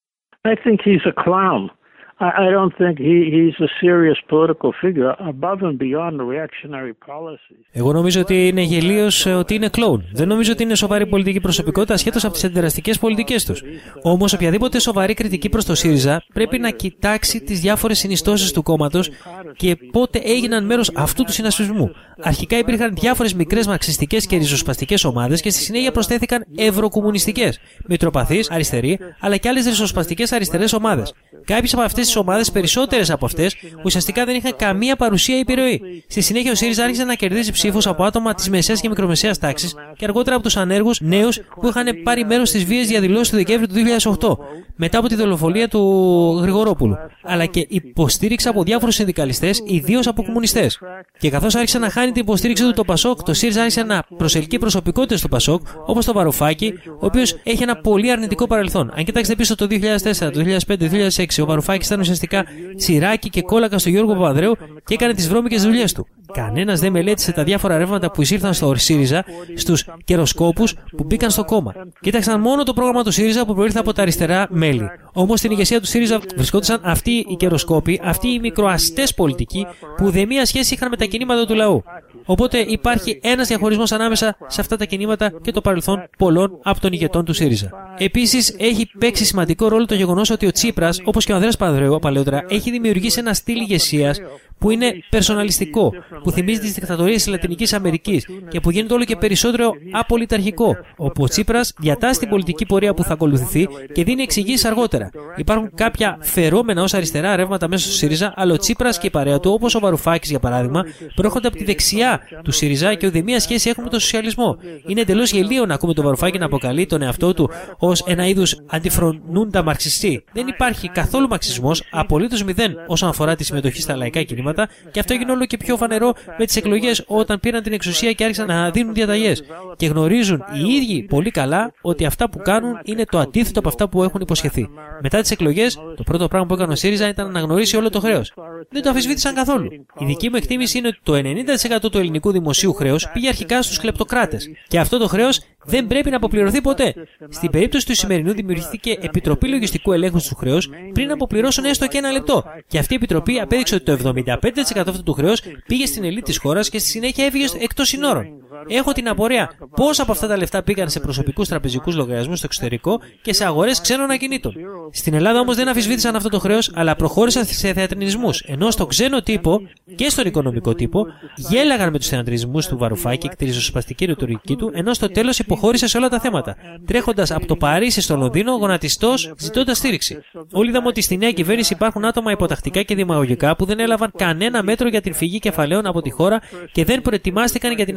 I think he's a clown. I don't think he, he's a serious political figure above and beyond the reactionary policies. Εγώ νομίζω ότι είναι γελίος, ότι είναι κλόουν. Δεν νομίζω ότι είναι σοβαρή πολιτική προσωπικότητα ασχέτως από τις αντιδραστικές πολιτικές τους. Όμως, οποιαδήποτε σοβαρή κριτική προς το ΣΥΡΙΖΑ πρέπει να κοιτάξει τις διάφορες συνιστώσεις του κόμματος και πότε έγιναν μέρος αυτού του συνασπισμού. Αρχικά υπήρχαν διάφορες μικρές μαρξιστικές και ριζοσπαστικές ομάδες και στη συνέχεια προσθέθηκαν ευρωκομμουνιστικές, μητροπαθείς, αριστεροί, αλλά και άλλες ριζοσπαστικές αριστερές ομάδες. Κάποιες από αυτές τις ομάδες, περισσότερες από αυτές, ουσιαστικά δεν είχαν καμία παρουσία ή επιρροή. Στη συνέχεια, ο ΣΥΡΙΖΑ άρχισε να κερδίζει ψήφους από άτομα της μεσαίας και μικρομεσαίας τάξης και αργότερα από τους ανέργους νέους που είχαν πάρει μέρος στις βίαιες διαδηλώσεις του Δεκέμβρη του δύο χιλιάδες οκτώ, μετά από τη δολοφονία του Γρηγορόπουλου, αλλά και υποστήριξη από διάφορους συνδικαλιστές, ιδίως από κομμουνιστές. Και καθώς άρχισε να χάνει την υποστήριξη του το Πασόκ, το ΣΥΡΙΖΑ άρχισε να προσελκύει προσωπικότητες του Πασόκ, όπως τον Βαρουφάκη, ο οποίος έχει ένα πολύ αρνητικό παρελθόν. Αν κοιτάξετε πίσω το δύο χιλιάδες τέσσερα, το δύο χιλιάδες πέντε, το δύο χιλιάδες έξι, ο Βαρουφάκης ήταν ουσιαστικά τσιράκι και κόλακα στο Γιώργο Παπανδρέου και έκανε τις βρώμικες δουλειές του. Κανένας δεν μελέτησε τα διάφορα ρεύματα που εισήλθαν στο ΣΥΡΙΖΑ, στους καιροσκόπους που μπήκαν στο κόμμα. Κοίταξαν μόνο το πρόγραμμα του ΣΥΡΙΖΑ που προήλθε από τα αριστερά μέλη. Όμως στην ηγεσία του ΣΥΡΙΖΑ βρισκόντουσαν αυτοί οι καιροσκόποι, αυτοί οι μικροαστές πολιτικοί που δε μία σχέση είχαν με τα κινήματα του λαού. Οπότε υπάρχει ένας διαχωρισμός ανάμεσα σε αυτά τα κινήματα και το παρελθόν πολλών από των ηγετών του ΣΥΡΙΖΑ. Επίσης, έχει παίξει σημαντικό ρόλο το γεγονός ότι ο Τσίπρας, όπως και ο Ανδρέας Παπανδρέου παλαιότερα, έχει δημιουργήσει ένα στυλ ηγεσίας που είναι περσοναλιστικό, που θυμίζει τις δικτατορίες της Λατινικής Αμερικής και που γίνεται όλο και περισσότερο απολυταρχικό, όπου ο Τσίπρας διατάσσει την πολιτική πορεία που θα ακολουθηθεί και δίνει εξηγήσεις αργότερα. Υπάρχουν κάποια φερόμενα ως αριστερά ρεύματα μέσα στο ΣΥΡΙΖΑ, αλλά ο Τσίπρας και η παρέα του, όπως ο Βαρουφάκης για παράδειγμα, προέρχονται από τη δεξιά του ΣΥΡΙΖΑ και ουδέμια σχέση έχουν με τον σοσιαλισμό. Είναι εντελώς γελίο να ακούμε τον Βαρουφάκη να αποκαλεί τον εαυτό του ως ένα είδους αντιφρονούντα μαρξιστή. Δεν υπάρχει καθόλου μαρξισμός, απολύτως μηδέν όσον αφορά τη συμμετοχή στα λαϊκά κινήματα, και αυτό έγινε όλο και πιο φανερό με τις εκλογές όταν πήραν την εξουσία και άρχισαν να δίνουν διαταγές. Και γνωρίζουν οι ίδιοι πολύ καλά ότι αυτά που κάνουν είναι το αντίθετο από αυτά που έχουν υποσχεθεί. Μετά τις εκλογές, το πρώτο πράγμα που έκανε ο ΣΥΡΙΖΑ ήταν να γνωρίσει όλο το χρέος. Δεν το αμφισβήτησαν καθόλου. Η δική μου εκτίμηση είναι ότι το ενενήντα τοις εκατό του ελληνικού δημοσίου χρέους πήγε αρχικά στους κλεπτοκράτες. Και αυτό το χρέος δεν πρέπει να αποπληρωθεί ποτέ. Στην περίπτωση του σημερινού δημιουργήθηκε Επιτροπή Λογιστικού Ελέγχου του Χρέους πριν αποπληρώσουν έστω και ένα λεπτό. Και αυτή η επιτροπή απέδειξε ότι το εβδομήντα πέντε τοις εκατό αυτού του χρέους πήγε στην ελίτ της χώρας και στη συνέχεια έφυγε εκτός συνόρων. Έχω την απορία πόσα από αυτά τα λεφτά πήγαν σε προσωπικούς τραπεζικούς λογαριασμούς στο εξωτερικό και σε αγορές ξένων ακινήτων. Στην Ελλάδα όμως δεν αμφισβήτησαν αυτό το χρέος, αλλά προχώρησαν σε θεατρινισμούς. Ενώ στο ξένο τύπο και στον οικονομικό τύπο γέλαγαν με τους θεατρινισμούς του Βαρουφάκη και τη ριζοσπαστική ρητορική του, ενώ στο τέλος υποχώρησε σε όλα τα θέματα, τρέχοντας από το Παρίσι στο Λονδίνο γονατιστός ζητώντας στήριξη. Όλοι είδαμε ότι στη νέα κυβέρνηση υπάρχουν άτομα υποτακτικά και δημαγωγικά που δεν έλαβαν κανένα μέτρο για την φυγή κεφαλαίων από τη χώρα και δεν προετοιμάστηκαν για την αδιαλαξία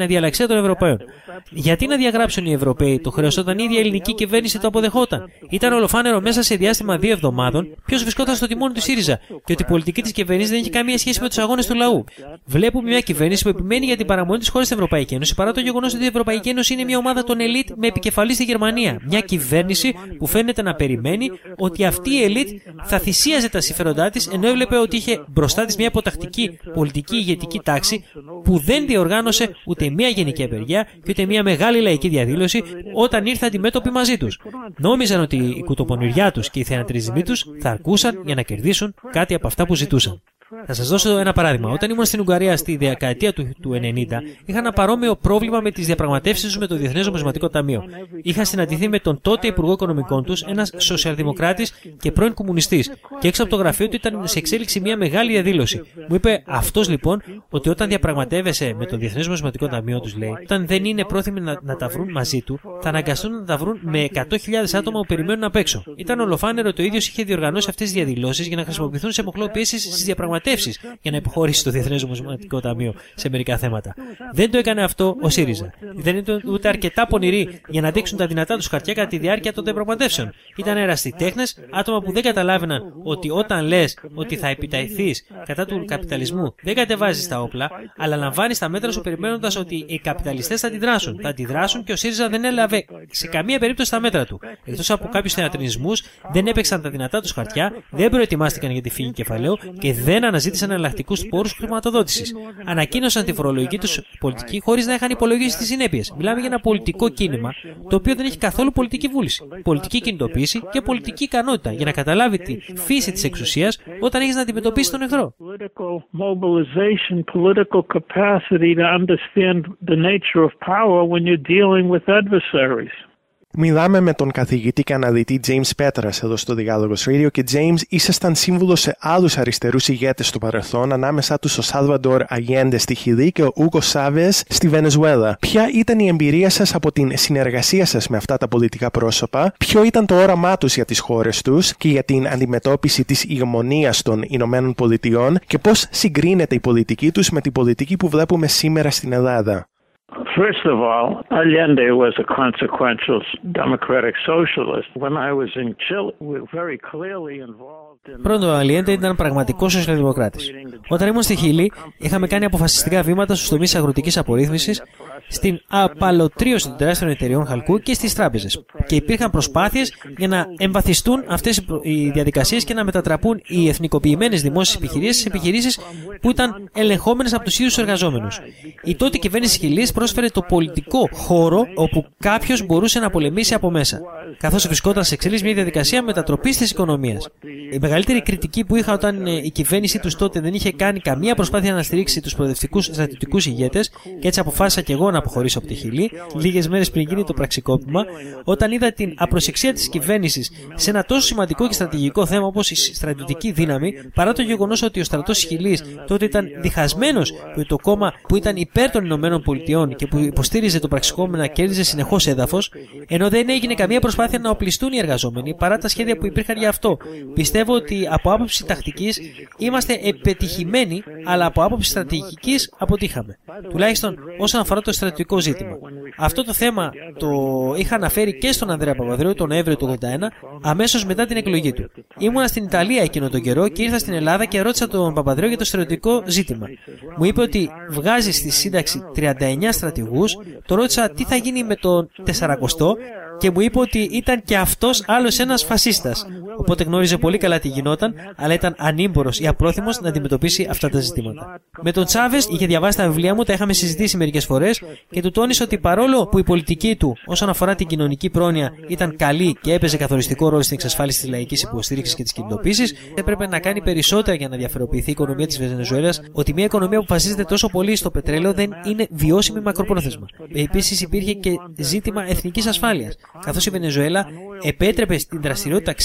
των Ευρωπαίων. Γιατί να διαγράψουν οι Ευρωπαίοι το χρέος όταν η ίδια η ελληνική κυβέρνηση το αποδεχόταν? Ήταν ολοφάνερο μέσα σε διάστημα δύο εβδομάδων ποιος βρισκόταν στο τιμόνι του ΣΥΡΙΖΑ και ότι η πολιτική της κυβέρνησης δεν είχε καμία σχέση με τους αγώνες του λαού. Βλέπουμε μια κυβέρνηση που επιμένει για την παραμονή της χώρας στην Ευρωπαϊκή Ένωση παρά το γεγονός ότι η Ευρωπαϊκή Ένωση είναι μια ομάδα των ελίτ με επικεφαλή στη Γερμανία. Μια κυβέρνηση που φαίνεται να περιμένει ότι αυτή η ελίτ θα θυσίαζε τα συμφέροντά της, ενώ έβλεπε ότι είχε μπροστά της μια υποτακτική πολιτική ηγετική τάξη που δεν διοργάνωσε ούτε μια γενική απεργία και ούτε μια μεγάλη λαϊκή διαδήλωση όταν ήρθε αντιμέτωποι μαζί τους. Νόμιζαν ότι η κουτοπονηριά τους και οι θεατρισμοί τους θα αρκούσαν για να κερδίσουν κάτι από αυτά που ζητούσαν. Θα σας δώσω ένα παράδειγμα. Όταν ήμουν στην Ουγγαρία στη δεκαετία του, του ενενήντα, είχα ένα παρόμοιο πρόβλημα με τις διαπραγματεύσεις τους με το Διεθνές Νομισματικό Ταμείο. Είχα συναντηθεί με τον τότε Υπουργό Οικονομικών τους, ένας σοσιαλδημοκράτης και πρώην κομμουνιστής, και έξω από το γραφείο του ήταν σε εξέλιξη μια μεγάλη διαδήλωση. Μου είπε αυτός λοιπόν ότι όταν διαπραγματεύεσαι με το Διεθνές Νομισματικό Ταμείο, τους λέει, όταν δεν είναι πρόθυμοι να, να τα βρουν μαζί του, θα αναγκαστούν να τα βρουν με εκατό χιλιάδες άτομα που περιμένουν απ' έξω. Ήταν ολοφάνερο ότι ο ίδιος είχε διοργανώσει αυτές τις διαδηλώσεις για να χρησιμοποιηθούν σε μοχλό πίεσης στις διαπραγματεύσεις για να υποχωρήσει το Διεθνές Νομισματικό Ταμείο σε μερικά θέματα. Δεν το έκανε αυτό ο ΣΥΡΙΖΑ. Δεν ήταν ούτε αρκετά πονηροί για να δείξουν τα δυνατά τους χαρτιά κατά τη διάρκεια των διαπραγματεύσεων. Ήταν ερασιτέχνες, άτομα που δεν καταλάβαιναν ότι όταν λες ότι θα επιταχθείς κατά του καπιταλισμού, δεν κατεβάζεις τα όπλα, αλλά λαμβάνεις τα μέτρα σου περιμένοντας ότι οι καπιταλιστές θα αντιδράσουν. Θα αντιδράσουν και ο ΣΥΡΙΖΑ δεν έλαβε σε καμία περίπτωση τα μέτρα του. Εκτός από κάποιους θεατρινισμούς, δεν έπαιξαν τα δυνατά τους χαρτιά, δεν προετοιμάστηκαν για τη φύγη κεφαλαίου και δεν αναζήτησαν εναλλακτικούς πόρους χρηματοδότησης. Ανακοίνωσαν τη φορολογική τους πολιτική χωρίς να είχαν υπολογίσει τις συνέπειες. Μιλάμε για ένα πολιτικό κίνημα το οποίο δεν έχει καθόλου πολιτική βούληση, πολιτική κινητοποίηση και πολιτική ικανότητα για να καταλάβει τη φύση της εξουσίας όταν έχεις να αντιμετωπίσεις τον εχθρό. Μιλάμε με τον καθηγητή και αναλυτή James Πέτρας εδώ στο Διάλογος Radio και James, ήσασταν σύμβουλος σε άλλους αριστερούς ηγέτες στο παρελθόν, ανάμεσά τους ο Σάλβαντορ Αγιέντε στη Χιλή και ο Ούγκο Σάβες στη Βενεζουέλα. Ποια ήταν η εμπειρία σας από την συνεργασία σας με αυτά τα πολιτικά πρόσωπα, ποιο ήταν το όραμά τους για τις χώρες τους και για την αντιμετώπιση της ηγεμονίας των Ηνωμένων Πολιτειών και πώς συγκρίνεται η πολιτική τους με την πολιτική που βλέπουμε σήμερα στην Ελλάδα? First of all, Allende was a consequential democratic socialist. When I was in Chile, we were very clearly involved in... Πρώτον, ο Allende ήταν πραγματικός σοσιαλδημοκράτης. Όταν ήμουν στη Χιλή, είχαμε κάνει αποφασιστικά βήματα στους τομείς αγροτικής απορρίθμισης, στην απαλωτρίωση των τεράστιων εταιριών χαλκού και στις τράπεζες. Και υπήρχαν προσπάθειες για να εμβαθιστούν αυτές οι διαδικασίες και να μετατραπούν οι εθνικοποιημένες δημόσιες επιχειρήσεις σε επιχειρήσεις που ήταν ελεγχόμενες από τους ίδιους τους εργαζόμενους. Η τότε κυβέρνηση της Χιλής πρόσφερε το πολιτικό χώρο όπου κάποιος μπορούσε να πολεμήσει από μέσα, καθώς βρισκόταν σε εξέλιξη μια διαδικασία μετατροπής της οικονομίας. Η μεγαλύτερη κριτική που είχα όταν η κυβέρνησή τους τότε δεν είχε κάνει καμία προσπάθεια να στηρίξει τους προοδευτικούς στρατιωτικούς ηγέτες, και έτσι αποφάσισα και εγώ να αποχωρήσω από τη Χιλή, λίγες μέρες πριν γίνει το πραξικόπημα, όταν είδα την απροσεξία της κυβέρνησης σε ένα τόσο σημαντικό και στρατηγικό θέμα όπως η στρατιωτική δύναμη, παρά το γεγονός ότι ο στρατός της Χιλής τότε ήταν διχασμένος και το κόμμα που ήταν υπέρ των Ηνωμένων Πολιτειών και που υποστήριζε το πραξικόπημα κέρδιζε συνεχώς έδαφος, ενώ δεν έγινε καμία προσπάθεια να οπλιστούν οι εργαζόμενοι παρά τα σχέδια που υπήρχαν για αυτό. Πιστεύω ότι από άποψη τακτικής είμαστε επιτυχημένοι, αλλά από άποψη στρατηγικής αποτύχαμε. Τουλάχιστον όσον αφορά το στρατιωτικό ζήτημα. Αυτό το θέμα το είχα αναφέρει και στον Ανδρέα Παπανδρέου τον Νοέμβριο του ογδόντα ένα, αμέσως μετά την εκλογή του. Ήμουνα στην Ιταλία εκείνο τον καιρό και ήρθα στην Ελλάδα και ρώτησα τον Παπανδρέου για το στρατιωτικό ζήτημα. Μου είπε ότι βγάζει στη σύνταξη τριάντα εννέα στρατηγούς, το ρώτησα τι θα γίνει με τον τεσσαρακοστό και μου είπε ότι ήταν και αυτός άλλος ένας φασίστας. Οπότε γνώριζε πολύ καλά τι γινόταν, αλλά ήταν ανήμπορος ή απρόθυμος να αντιμετωπίσει αυτά τα ζητήματα. Με τον Τσάβες είχε διαβάσει τα βιβλία μου, τα είχαμε συζητήσει μερικές φορές και του τόνισε ότι παρόλο που η πολιτική του όσον αφορά την κοινωνική πρόνοια ήταν καλή και έπαιζε καθοριστικό ρόλο στην εξασφάλιση της λαϊκής υποστήριξης και της κινητοποίησης, έπρεπε να κάνει περισσότερα για να διαφοροποιηθεί η οικονομία της Βενεζουέλας, ότι μια οικονομία που βασίζεται τόσο πολύ στο πετρέλαιο δεν είναι βιώσιμη μακροπρόθεσμα. Επίσης υπήρχε και ζήτημα εθνικής ασφάλειας, καθώς η Βενεζουέλα επέτρεπε στην δραστηριότητα ξένων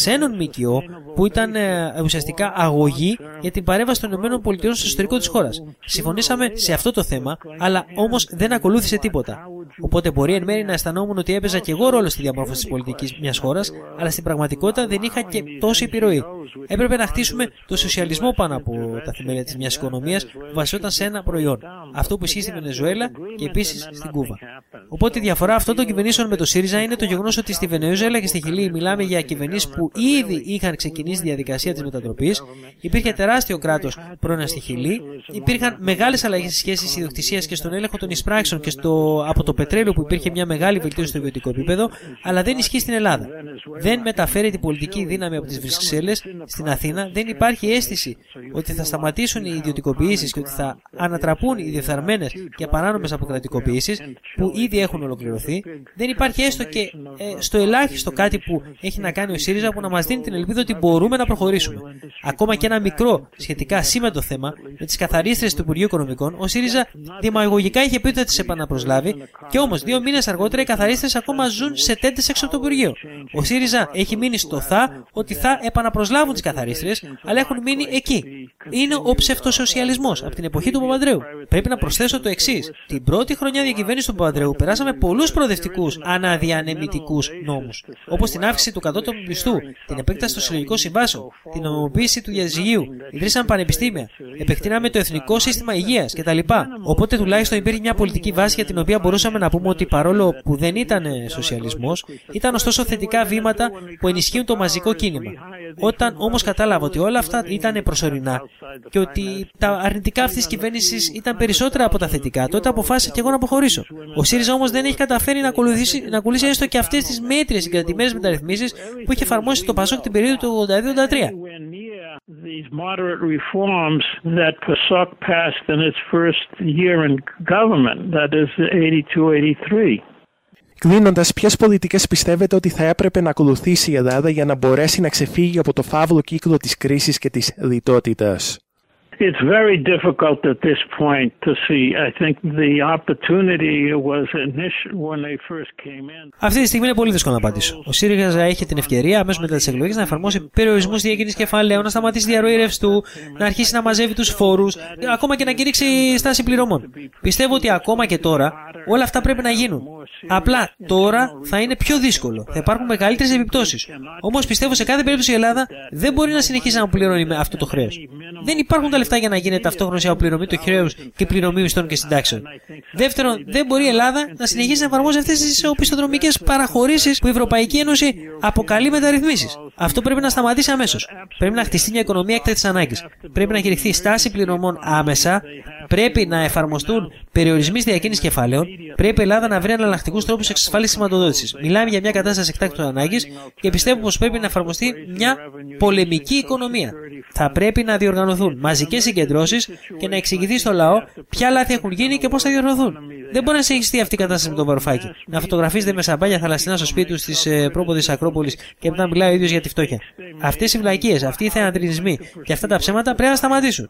ΜΚΟ που ήταν ε, ουσιαστικά αγωγή για την παρέμβαση των ΗΠΑ στο εσωτερικό της χώρας. Συμφωνήσαμε σε αυτό το θέμα, αλλά όμως δεν ακολούθησε τίποτα. Οπότε μπορεί εν μέρει να αισθανόμουν ότι έπαιζα και εγώ ρόλο στη διαμόρφωση της πολιτικής μιας χώρας, αλλά στην πραγματικότητα δεν είχα και τόση επιρροή. Έπρεπε να χτίσουμε το σοσιαλισμό πάνω από τα θεμέλια της μιας οικονομίας που βασιζόταν σε ένα προϊόν. Αυτό που ισχύει στη Βενεζουέλα και επίσης στην Κούβα. Οπότε η διαφορά αυτών των κυβερνήσεων με το ΣΥΡΙΖΑ είναι το γεγονός ότι στη Βενεζουέλα και στη Χιλή μιλάμε για κυβερνήσεις που ήδη είχαν ξεκινήσει τη διαδικασία της μετατροπής. Υπήρχε τεράστιο κράτος πρώην στη Χιλή. Υπήρχαν μεγάλες αλλαγές στις σχέσεις ιδιοκτησίας και στον έλεγχο των εισπράξεων και στο, από το πετρέλαιο που υπήρχε μια μεγάλη βελτίωση στο βιωτικό επίπεδο, αλλά δεν ισχύει στην Ελλάδα. Δεν μεταφέρει την πολιτική δύναμη από τις Βρυξέλλες στην Αθήνα. Δεν υπάρχει αίσθηση ότι θα σταματήσουν οι ιδιωτικοποιήσεις και ότι θα ανατραπούν οι διεφθαρμένες και παράνομες αποκρατικοποιήσεις που ήδη έχουν ολοκληρωθεί. Δεν υπάρχει έστω και ε, στο ελάχιστο κάτι που έχει να κάνει ο ΣΥΡΙΖΑ που να μας δίνει την ελπίδα ότι μπορούμε να προχωρήσουμε. Ακόμα και ένα μικρό σχετικά σήμαντο θέμα με τις καθαρίστρες του Υπουργείου Οικονομικών, ο ΣΥΡΙΖΑ δημαγωγικά είχε πει ότι θα τις επαναπροσλάβει, και όμως δύο μήνες αργότερα οι καθαρίστρες ακόμα ζουν σε τέντες έξω από το Υπουργείο. Ο ΣΥΡΙΖΑ έχει μείνει στο θα ότι θα επαναπροσλάβουν τις καθαρίστρες, αλλά έχουν μείνει εκεί. Είναι ο ψευτοσοσιαλισμός από την εποχή του Παπανδρέου. Πρέπει να προσθέσω το εξής. Την πρώτη χρονιά διακυβέρνησης του Παπανδρέου περάσαμε πολλούς προοδευτικούς αναδιανεμητικούς νόμους, όπως την αύξηση του κατώτατου μισθού, την επέκταση των συλλογικών συμβάσεων, την νομιμοποίηση του διαζυγίου, ιδρύσαμε πανεπιστήμια, επεκτείναμε το εθνικό σύστημα υγείας κτλ. Οπότε τουλάχιστον υπήρχε μια πολιτική βάση για την οποία μπορούσαμε να πούμε ότι παρόλο που δεν ήταν σοσιαλισμός, ήταν ωστόσο θετικά βήματα που ενισχύουν το μαζικό κίνημα. Όταν όμως κατάλαβα ότι όλα αυτά ήταν προσωρινά και ότι τα αρνητικά αυτής της κυβέρνησης ήταν περισσότερα από τα θετικά, τότε αποφάσισα και εγώ να αποχωρήσω. Ο ΣΥΡΙΖΑ όμως δεν έχει καταφέρει να ακολουθήσει, να ακολουθήσει έστω και αυτές τις μέτριες συγκρατημένες μεταρρυθμίσεις που είχε εφαρμόσει το ΠΑΣΟΚ την περίοδο του ογδόντα δύο ογδόντα τρία. These moderate reforms that PASOK passed in its first year in government, that is eighty-two eighty-three. Κλείνοντας, ποιες πολιτικές πιστεύετε ότι θα έπρεπε να ακολουθήσει η Ελλάδα για να μπορέσει να ξεφύγει από το φαύλο κύκλο της κρίσης και της λιτότητας? It's very difficult at this point to see. I think the opportunity was initial when they first came in. Αυτή τη στιγμή είναι πολύ δύσκολο να απαντήσω. Ο ΣΥΡΙΖΑ είχε την ευκαιρία αμέσως μετά τις εκλογές να εφαρμόσει περιορισμούς διακίνησης κεφαλαίων, να σταματήσει τη διαρροή ρευστού, να αρχίσει να μαζεύει τους φόρους, ακόμα και να κηρύξει στάση πληρωμών. Πιστεύω ότι ακόμα και τώρα όλα αυτά πρέπει να γίνουν. Απλά τώρα θα είναι πιο δύσκολο. Θα υπάρχουν μεγαλύτερες επιπτώσεις. Όμως πιστεύω σε κάθε περίπτωση η Ελλάδα δεν μπορεί να συνεχίσει να πληρώνει με αυτό το χρέος. Δεν υπάρχουν τα λεφτά για να γίνεται ταυτόχρονη αποπληρωμή του χρέους και πληρωμή μισθών και συντάξεων. Δεύτερον, δεν μπορεί η Ελλάδα να συνεχίσει να εφαρμόζει αυτές τις οπισθοδρομικές παραχωρήσεις που η Ευρωπαϊκή Ένωση αποκαλεί μεταρρυθμίσεις. Αυτό πρέπει να σταματήσει αμέσως. Πρέπει να χτιστεί μια οικονομία έκτακτης ανάγκης. Πρέπει να κηρυχθεί στάση πληρωμών άμεσα. Πρέπει να εφαρμοστούν περιορισμοί στη διακίνηση κεφαλαίων. Πρέπει η Ελλάδα να βρει εναλλακτικούς τρόπους εξασφάλισης χρηματοδότησης. Μιλάμε για μια κατάσταση εκτάκτου ανάγκης και πιστεύω πως πρέπει να εφαρμοστεί μια πολεμική οικονομία. Θα πρέπει να διοργανωθούν μαζικές συγκεντρώσεις και να εξηγηθεί στο λαό ποια λάθη έχουν γίνει και πώς θα διορθωθούν. Δεν μπορεί να συνεχιστεί αυτή η κατάσταση με τον Βαρουφάκη. Να φωτογραφίζεται με σαμπάνια θαλασσινά στο σπίτι του στις ε, πρόποδες Ακρόπολης και μετά μιλάει ο ίδιος για τη φτώχεια. Αυτές οι βλακίες, αυτοί οι θεατρινισμοί και αυτά τα ψέματα πρέπει να σταματήσουν.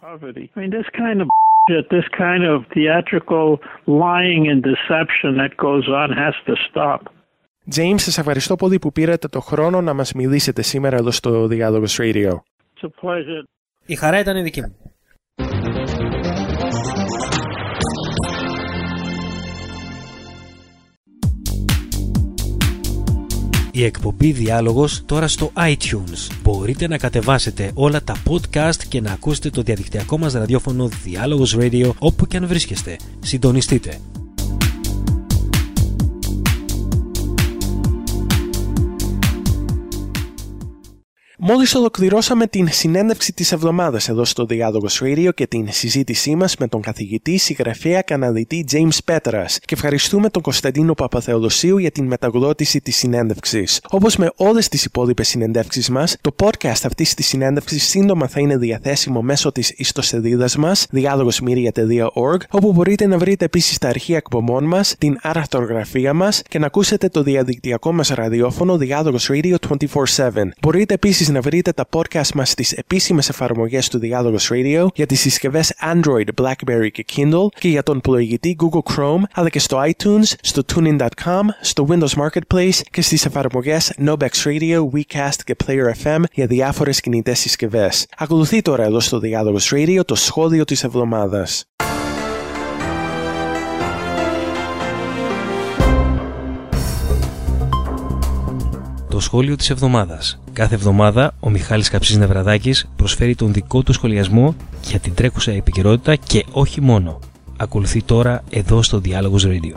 This kind of theatrical lying and deception that goes on has to stop. James, σας ευχαριστώ πολύ που πήρατε το χρόνο να μας μιλήσετε σήμερα εδώ στο Διάλογος Radio. It's a pleasure. Η χαρά ήταν η δική μου. Η εκπομπή Διάλογος τώρα στο iTunes. Μπορείτε να κατεβάσετε όλα τα podcast και να ακούσετε το διαδικτυακό μας ραδιόφωνο Διάλογος Radio όπου και αν βρίσκεστε. Συντονιστείτε. Μόλις ολοκληρώσαμε την συνέντευξη της εβδομάδας εδώ στο Διάλογος Radio και την συζήτησή μας με τον καθηγητή, συγγραφέα και αναλυτή James Petras και ευχαριστούμε τον Κωνσταντίνο Παπαθεοδοσίου για την μεταγλώτηση της συνέντευξης. Όπως με όλες τις υπόλοιπες συνεντεύξεις μας, το podcast αυτής της συνέντευξης σύντομα θα είναι διαθέσιμο μέσω της ιστοσελίδας μας διάλογοσμύρια τελεία org, όπου μπορείτε να βρείτε επίσης τα αρχεία εκπομπών μας, την αρθρογραφία μας και να ακούσετε το διαδικτυακό μας ραδιόφωνο Διάλογος Radio είκοσι τέσσερις επτά. Μπορείτε επίσης να βρείτε τα podcast μας στις επίσημες εφαρμογές του Διάλογος Radio για τις συσκευές Android, BlackBerry και Kindle και για τον πλοηγητή Google Chrome, αλλά και στο iTunes, στο tunein τελεία com, στο Windows Marketplace και στις εφαρμογές Nobex Radio, WeCast και Player εφ εμ για διάφορες κινητές συσκευές. Ακολουθεί τώρα εδώ στο Διάλογος Radio το σχόλιο της εβδομάδας. Το σχόλιο της εβδομάδας. Κάθε εβδομάδα ο Μιχάλης Καψής Νευραδάκης προσφέρει τον δικό του σχολιασμό για την τρέχουσα επικαιρότητα και όχι μόνο. Ακολουθεί τώρα εδώ στο Διάλογος Radio.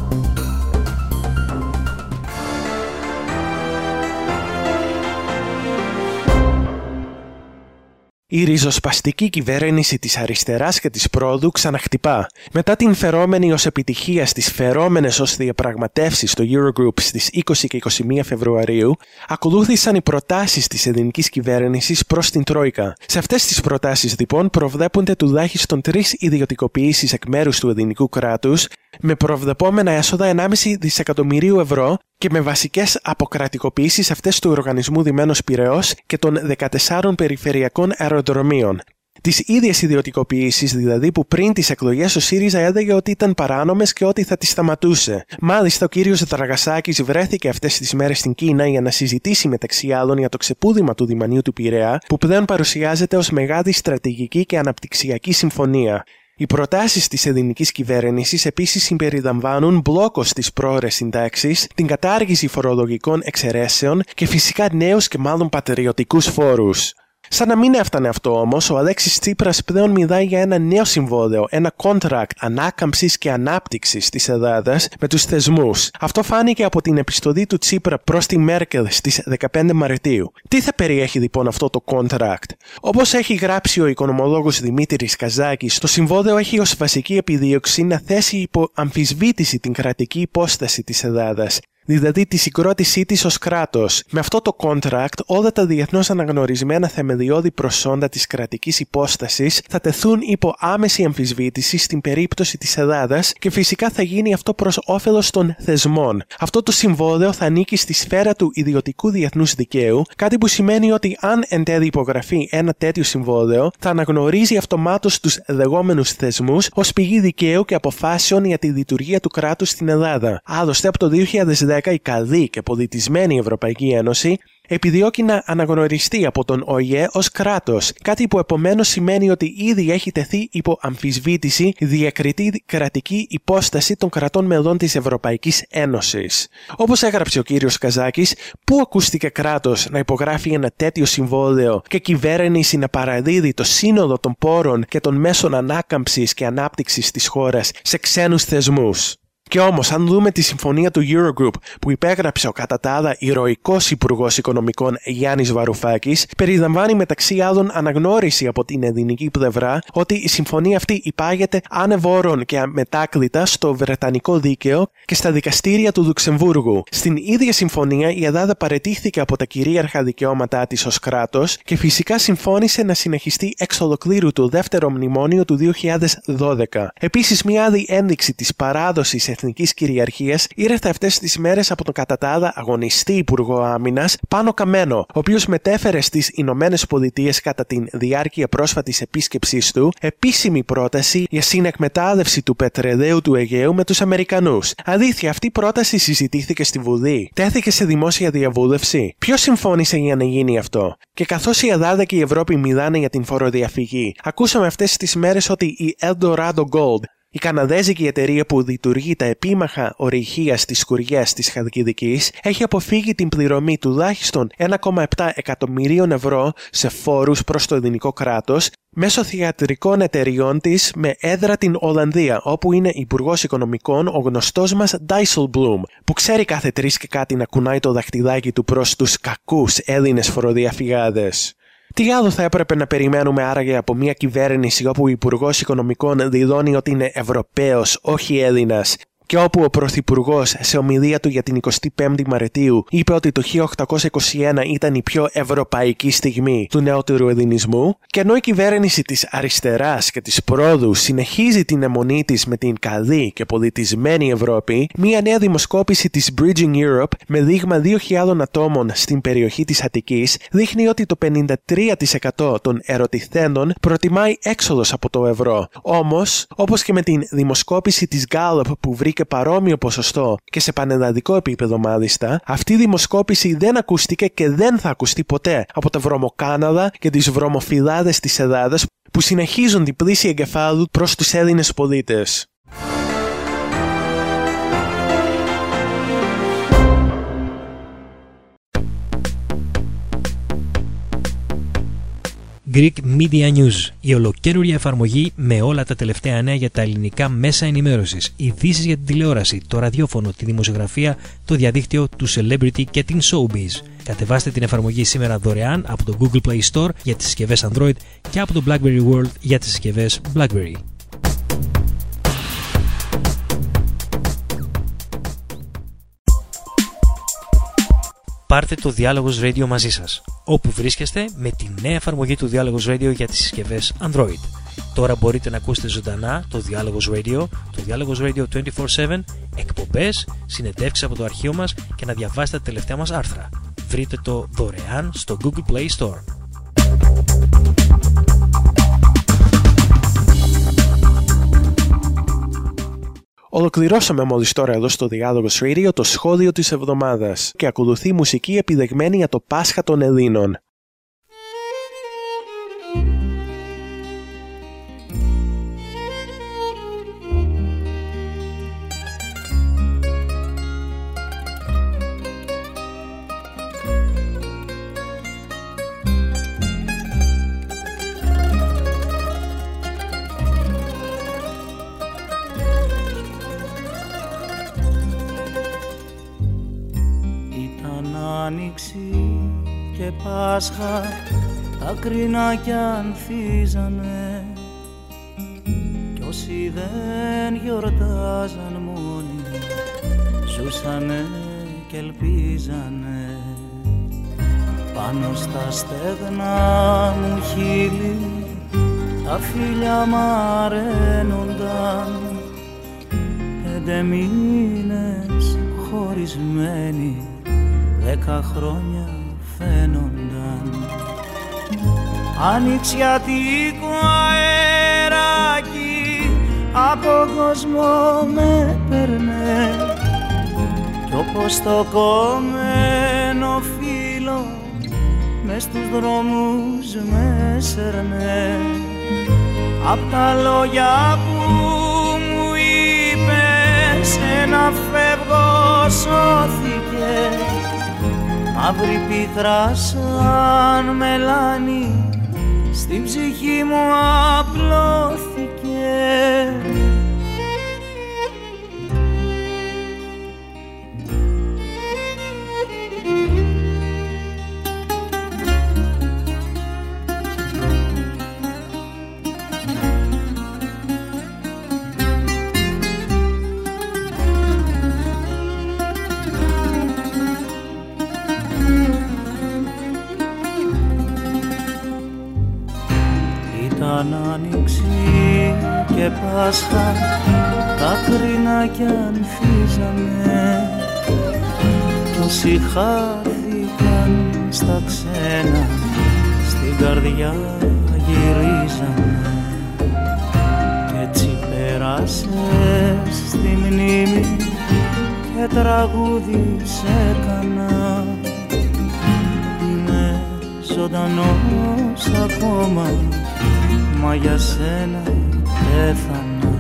Η ριζοσπαστική κυβέρνηση της αριστεράς και της πρόοδου ξαναχτυπά. Μετά την φερόμενη ως επιτυχία στις φερόμενες ως διαπραγματεύσεις στο Eurogroup στις είκοσι και είκοσι μία Φεβρουαρίου, ακολούθησαν οι προτάσεις της ελληνικής κυβέρνησης προς την Τρόικα. Σε αυτές τις προτάσεις λοιπόν προβλέπονται τουλάχιστον τρεις ιδιωτικοποιήσεις εκ μέρους του ελληνικού κράτους, με προβλεπόμενα έσοδα ενάμιση δισεκατομμυρίου ευρώ και με βασικές αποκρατικοποιήσεις αυτές του Οργανισμού Δημένος Πειραιώς και των δεκατεσσάρων περιφερειακών αεροδρομίων. Τις ίδιες ιδιωτικοποιήσεις δηλαδή που πριν τις εκλογές ο ΣΥΡΙΖΑ έλεγε ότι ήταν παράνομες και ότι θα τις σταματούσε. Μάλιστα ο κύριος Δραγασάκης βρέθηκε αυτές τις μέρες στην Κίνα για να συζητήσει μεταξύ άλλων για το ξεπούδημα του λιμανιού του Πειραιά, που πλέον παρουσιάζεται ως μεγάλη στρατηγική και αναπτυξιακή συμφωνία. Οι προτάσεις της ελληνικής κυβέρνησης επίσης συμπεριλαμβάνουν μπλόκο στις πρόωρες συντάξεις, την κατάργηση φορολογικών εξαιρέσεων και φυσικά νέους και μάλλον πατριωτικούς φόρους. Σαν να μην έφτανε αυτό όμως, ο Αλέξης Τσίπρας πλέον μιλάει για ένα νέο συμβόλαιο, ένα contract ανάκαμψης και ανάπτυξης της Ελλάδας με τους θεσμούς. Αυτό φάνηκε από την επιστολή του Τσίπρα προς τη Μέρκελ στις δεκαπέντε Μαρτίου. Τι θα περιέχει λοιπόν αυτό το contract? Όπως έχει γράψει ο οικονομολόγος Δημήτρης Καζάκης, το συμβόλαιο έχει ως βασική επιδίωξη να θέσει υπό αμφισβήτηση την κρατική υπόσταση της Ελλάδας, δηλαδή τη συγκρότησή της ως κράτος. Με αυτό το contract, όλα τα διεθνώς αναγνωρισμένα θεμελιώδη προσόντα της κρατικής υπόστασης θα τεθούν υπό άμεση αμφισβήτηση στην περίπτωση της Ελλάδας και φυσικά θα γίνει αυτό προς όφελος των θεσμών. Αυτό το συμβόλαιο θα ανήκει στη σφαίρα του ιδιωτικού διεθνούς δικαίου, κάτι που σημαίνει ότι αν εν τέλει υπογραφεί ένα τέτοιο συμβόλαιο, θα αναγνωρίζει αυτομάτως τους λεγόμενους θεσμούς ως πηγή δικαίου και αποφάσεων για τη λειτουργία του κράτους στην Ελλάδα. Άλλωστε, από το δύο χιλιάδες δέκα η καλή και πολιτισμένη Ευρωπαϊκή Ένωση επιδιώκει να αναγνωριστεί από τον Ο Η Ε ως κράτος, κάτι που επομένως σημαίνει ότι ήδη έχει τεθεί υπό αμφισβήτηση η διακριτή κρατική υπόσταση των κρατών μελών της Ευρωπαϊκής Ένωσης. Όπως έγραψε ο κύριος Καζάκης, πού ακούστηκε κράτος να υπογράφει ένα τέτοιο συμβόλαιο και κυβέρνηση να παραδίδει το σύνολο των πόρων και των μέσων ανάκαμψης και ανάπτυξης της χώρας σε ξένους θεσμούς? Και όμως, αν δούμε τη συμφωνία του Eurogroup που υπέγραψε ο κατά τα άλλα ηρωικός Υπουργός Οικονομικών Γιάννης Βαρουφάκης, περιλαμβάνει μεταξύ άλλων αναγνώριση από την ελληνική πλευρά ότι η συμφωνία αυτή υπάγεται ανεβόρων και αμετάκλητα στο βρετανικό δίκαιο και στα δικαστήρια του Λουξεμβούργου. Στην ίδια συμφωνία η Ελλάδα παραιτήθηκε από τα κυρίαρχα δικαιώματά της ως κράτος και φυσικά συμφώνησε να συνεχιστεί εξ ολοκλήρου το δεύτερο μνημόνιο του δύο χιλιάδες δώδεκα. Επίσης, μια άλλη ένδειξη της παράδοσης εθνικής κυριαρχίας ήρθε αυτές τις μέρες από τον κατά τα άλλα αγωνιστή Υπουργό Άμυνας Πάνο Καμένο, ο οποίος μετέφερε στις Ηνωμένες Πολιτείες κατά τη διάρκεια πρόσφατης επίσκεψής του επίσημη πρόταση για συνεκμετάλλευση του πετρελαίου του Αιγαίου με τους Αμερικανούς. Αλήθεια, αυτή η πρόταση συζητήθηκε στη Βουλή, τέθηκε σε δημόσια διαβούλευση. Ποιος συμφώνησε για να γίνει αυτό? Και καθώς η Ελλάδα και η Ευρώπη μιλάνε για την φοροδιαφυγή, ακούσαμε αυτές τις μέρες ότι η Eldorado Gold, η καναδέζικη εταιρεία που λειτουργεί τα επίμαχα ορυχεία στις σκουριές της Χαλκιδικής, έχει αποφύγει την πληρωμή τουλάχιστον ένα κόμμα επτά εκατομμυρίων ευρώ σε φόρους προς το ελληνικό κράτος μέσω θηγατρικών εταιριών της με έδρα την Ολλανδία, όπου είναι υπουργός οικονομικών ο γνωστός μας Dijsselbloem, που ξέρει κάθε τρεις και κάτι να κουνάει το δαχτυλάκι του προς τους κακούς Έλληνες φοροδιαφυγάδες. Τι άλλο θα έπρεπε να περιμένουμε άραγε από μια κυβέρνηση όπου ο Υπουργός Οικονομικών δηλώνει ότι είναι Ευρωπαίος, όχι Έλληνας, και όπου ο Πρωθυπουργός σε ομιλία του για την εικοστή πέμπτη Μαρτίου είπε ότι το χίλια οκτακόσια είκοσι ένα ήταν η πιο ευρωπαϊκή στιγμή του νεότερου ελληνισμού, και ενώ η κυβέρνηση της αριστεράς και της πρόοδου συνεχίζει την αιμονή της με την καλή και πολιτισμένη Ευρώπη, μία νέα δημοσκόπηση της Bridging Europe με δείγμα δύο χιλιάδων ατόμων στην περιοχή της Αττικής δείχνει ότι το πενήντα τρία τοις εκατό των ερωτηθέντων προτιμάει έξοδος από το ευρώ. Όμως, όπως και με την δημοσκόπηση της Gallup που βρήκε παρόμοιο ποσοστό και σε πανελλαδικό επίπεδο μάλιστα, αυτή η δημοσκόπηση δεν ακούστηκε και δεν θα ακουστεί ποτέ από τα βρωμοκάναδα και τις βρωμοφυλάδες της Ελλάδας που συνεχίζουν την πλήση εγκεφάλου προς τους Έλληνες πολίτες. Greek Media News, η ολοκαίρια εφαρμογή με όλα τα τελευταία νέα για τα ελληνικά μέσα ενημέρωσης, ειδήσεις για την τηλεόραση, το ραδιόφωνο, τη δημοσιογραφία, το διαδίκτυο, του celebrity και την showbiz. Κατεβάστε την εφαρμογή σήμερα δωρεάν από το Google Play Store για τις συσκευές Android και από το BlackBerry World για τις συσκευές BlackBerry. Πάρτε το Διάλογος Radio μαζί σας, όπου βρίσκεστε με τη νέα εφαρμογή του Διάλογος Radio για τις συσκευές Android. Τώρα μπορείτε να ακούσετε ζωντανά το Διάλογος Radio, το Διάλογος Radio είκοσι τέσσερα επτά, εκπομπές, συνεντεύξεις από το αρχείο μας και να διαβάσετε τα τελευταία μας άρθρα. Βρείτε το δωρεάν στο Google Play Store. Ολοκληρώσαμε μόλις τώρα εδώ στο Διάλογος Radio το σχόλιο της εβδομάδας και ακολουθεί μουσική επιλεγμένη για το Πάσχα των Ελλήνων. Άνοιξη και Πάσχα, τα κρινάκια ανθίζανε κι όσοι δεν γιορτάζαν μόνοι ζούσανε και ελπίζανε. Πάνω στα στεγνά μου χείλη τα φίλια μαραίνονταν, πέντε μήνες χωρισμένοι δέκα χρόνια φαίνονταν. Ανοιξιατικό αεράκι από κόσμο με περνέ κι όπως το κομμένο φύλλο μες στους δρόμους με σέρνε. Απ' τα λόγια που μου είπες ένα φεύγω σώθηκε, μαύρη πίκρα σαν μελάνι στην ψυχή μου απλώθηκε. Ήταν άνοιξη και Πάσχα, τα κρινάκια ανθίζανε κι όσοι χάθηκαν στα ξένα στην καρδιά γυρίζανε. Κι έτσι πέρασες στη μνήμη και τραγούδι σ' έκανα. Είμαι ζωντανός ακόμα, μα για σένα πέθανα.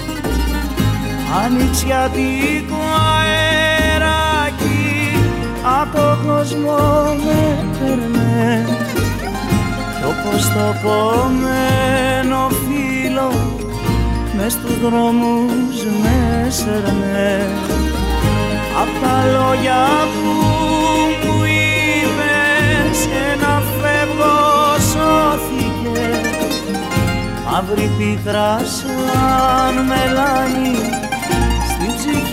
Ανοιξιατικό αεράκι απ' το κόσμο με περνέ κι όπως το κομμένο φύλλο μες στους δρόμους με σέρνε. Απ' τα λόγια που μου είπες ένα φεύγω σώθηκε, μαύρη πίκρα σαν μελάνι στην ψυχή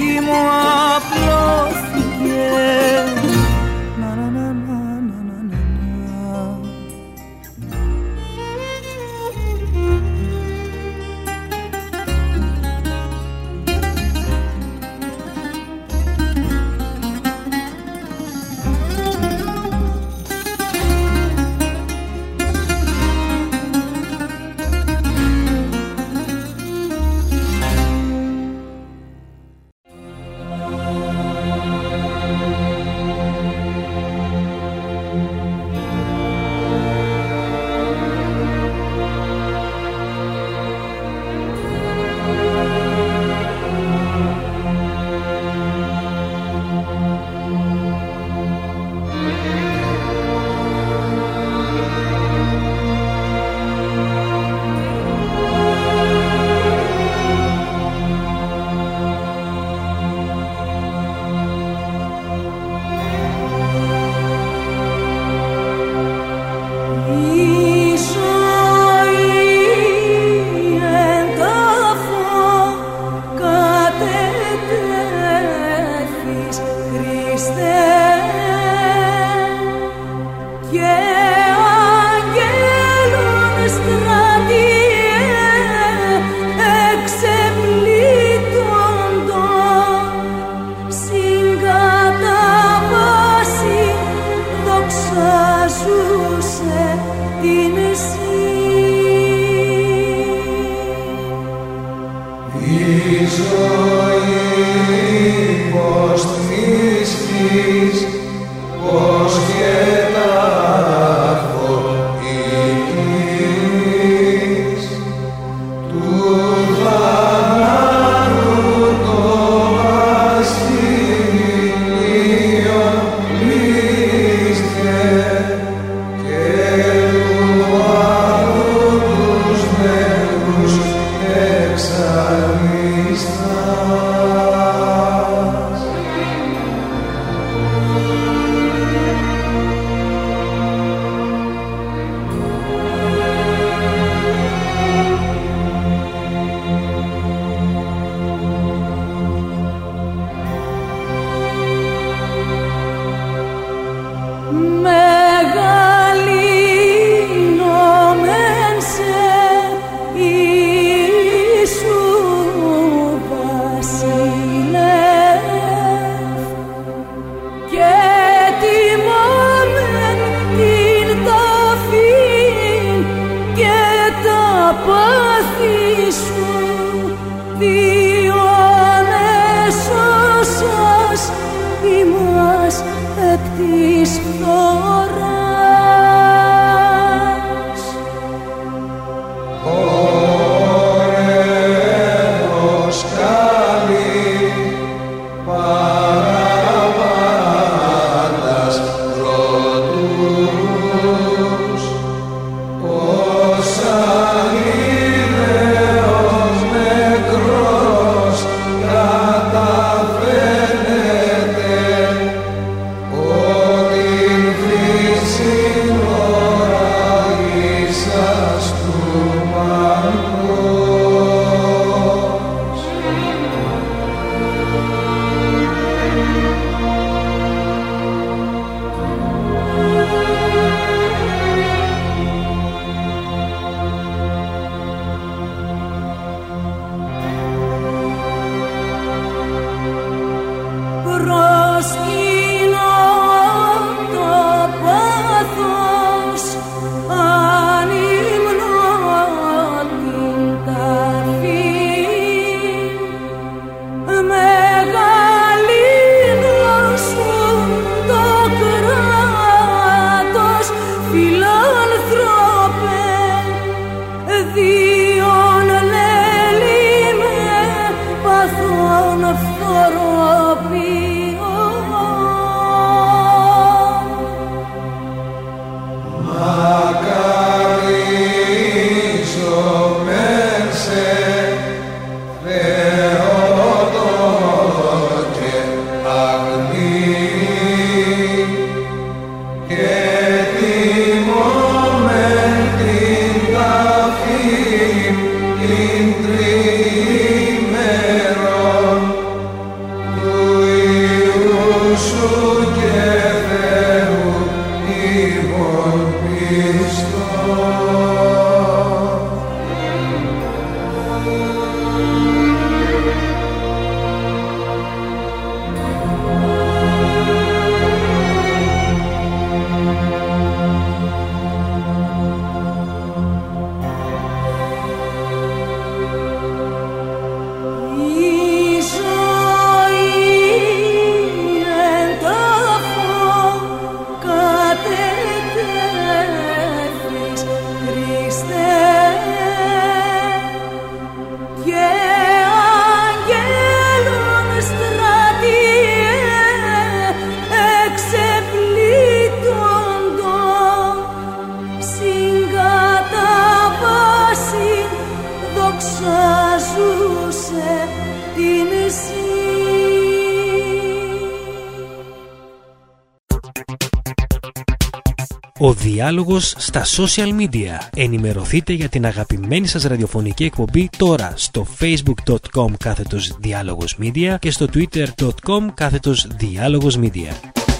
Ο διάλογος στα social media. Ενημερωθείτε για την αγαπημένη σας ραδιοφωνική εκπομπή τώρα στο facebook.com κάθετος διάλογος media και στο twitter.com κάθετος διάλογος media.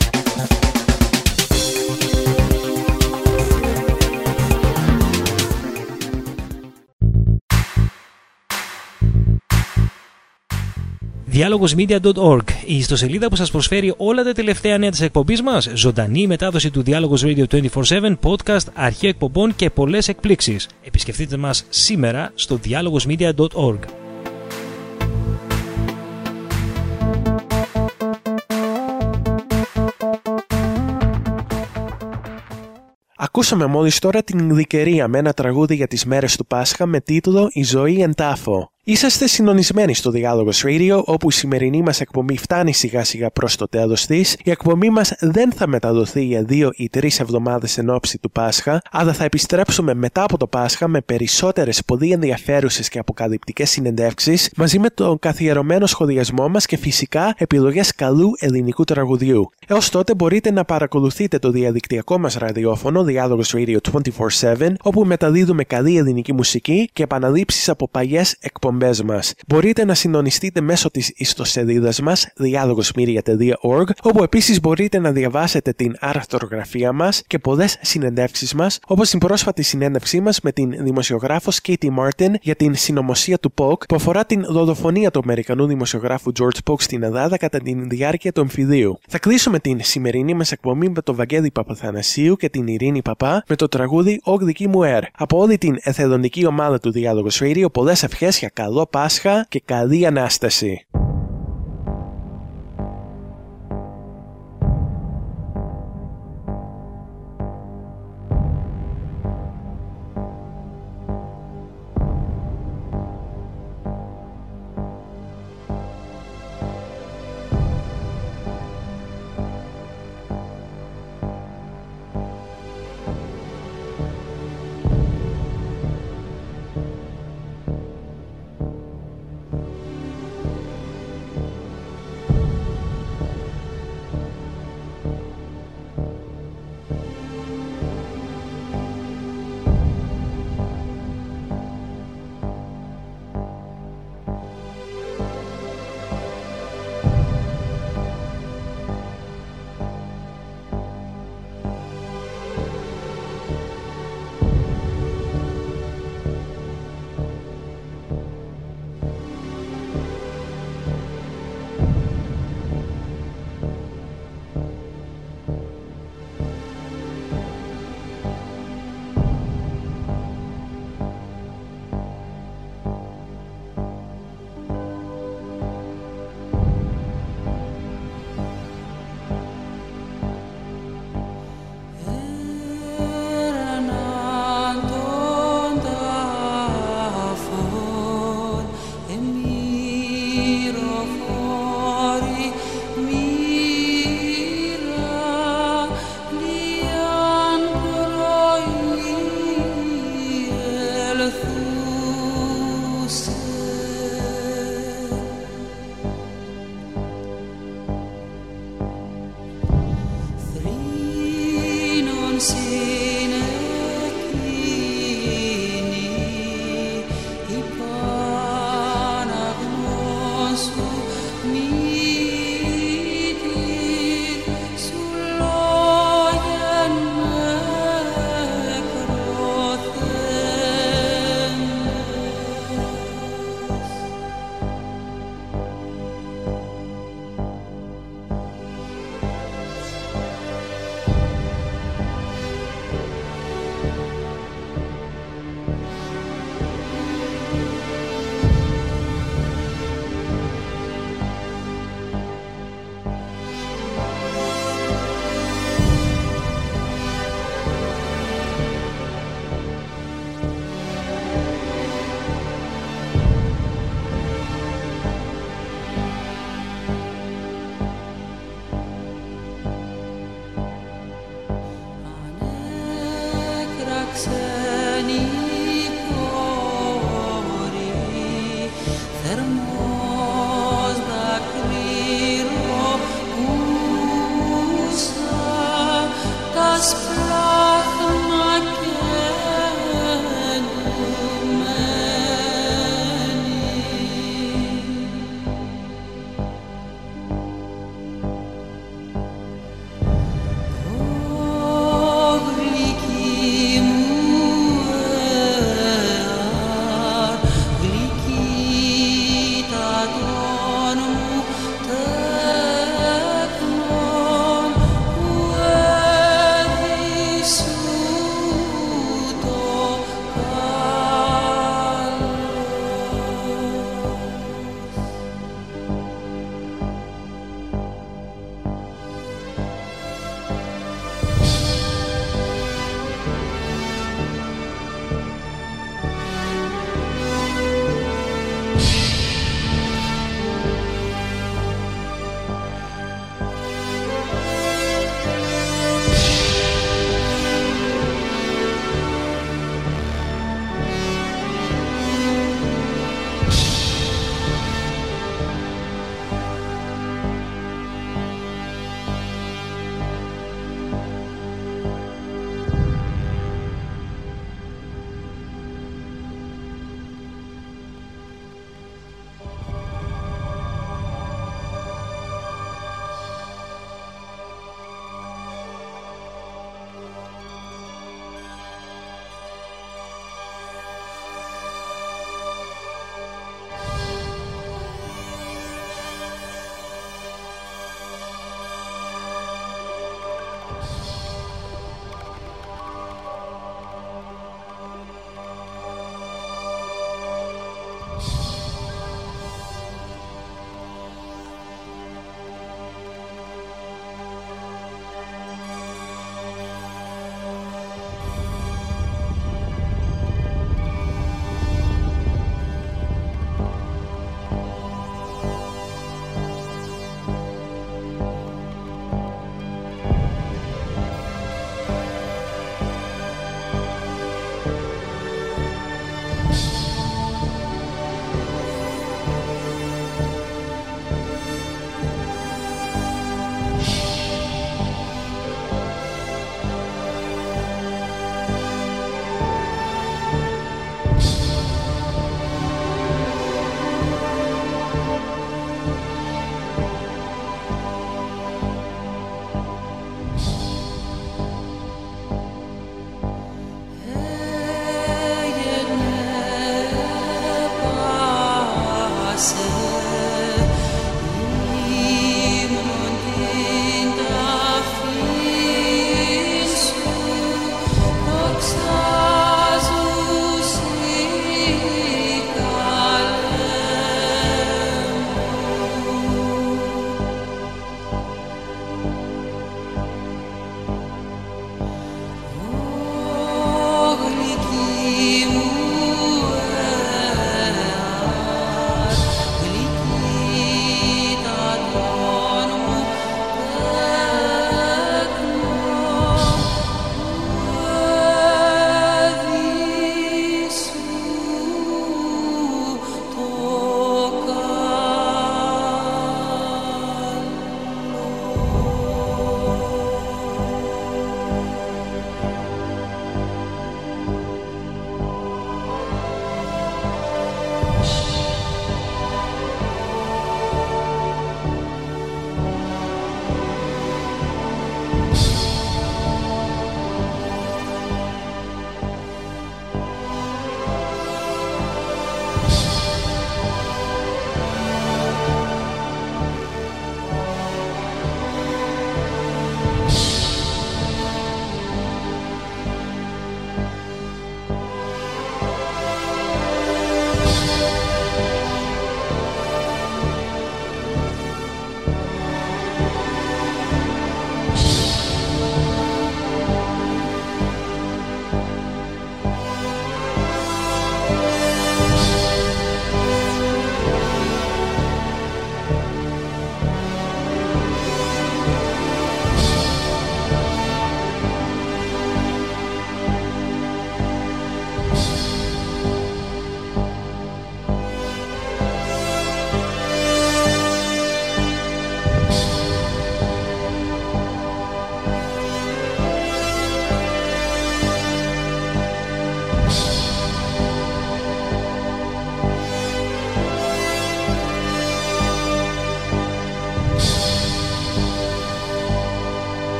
διάλογος μίντια τελεία org, η ιστοσελίδα που σας προσφέρει όλα τα τελευταία νέα της εκπομπής μας, ζωντανή μετάδοση του Διάλογος Radio είκοσι τέσσερα επτά, podcast, αρχείο εκπομπών και πολλές εκπλήξεις. Επισκεφτείτε μας σήμερα στο διάλογος μίντια τελεία org. Ακούσαμε μόλις τώρα την Ινδικερία με ένα τραγούδι για τις μέρες του Πάσχα με τίτλο «Η ζωή εν τάφο». Είσαστε συντονισμένοι στο Διάλογος Radio, όπου η σημερινή μας εκπομπή φτάνει σιγά σιγά προς το τέλος της. Η εκπομπή μας δεν θα μεταδοθεί για δύο ή τρεις εβδομάδες εν ώψη του Πάσχα, αλλά θα επιστρέψουμε μετά από το Πάσχα με περισσότερες πολύ ενδιαφέρουσες και αποκαλυπτικές συνεντεύξεις, μαζί με τον καθιερωμένο σχολιασμό μας και φυσικά επιλογές καλού ελληνικού τραγουδιού. Έως τότε μπορείτε να παρακολουθείτε το διαδικτυακό μας ραδιόφωνο Διάλογος Radio είκοσι τέσσερα επτά, όπου μεταδίδουμε καλή ελληνική μουσική και επαναλήψεις από παλιές εκπομπές μας. Μπορείτε να συντονιστείτε μέσω της ιστοσελίδας μας διάλογος-media τελεία org, όπου επίσης μπορείτε να διαβάσετε την αρθρογραφία μας και πολλές συνεντεύξεις μας, όπως την πρόσφατη συνέντευξή μας με την δημοσιογράφο Katie Martin για την συνωμοσία του Polk, που αφορά την δολοφονία του Αμερικανού δημοσιογράφου George Polk στην Ελλάδα κατά τη διάρκεια του εμφυλίου. Θα κλείσουμε την σημερινή μας εκπομπή με τον Βαγγέλη Παπαθανασίου και την Ειρήνη Παπά με το τραγούδι «Ω δική μου Air». Από όλη την εθελοντική ομάδα του Διάλογος Radio, πολλές ευχές για καλό Πάσχα και καλή Ανάσταση. Me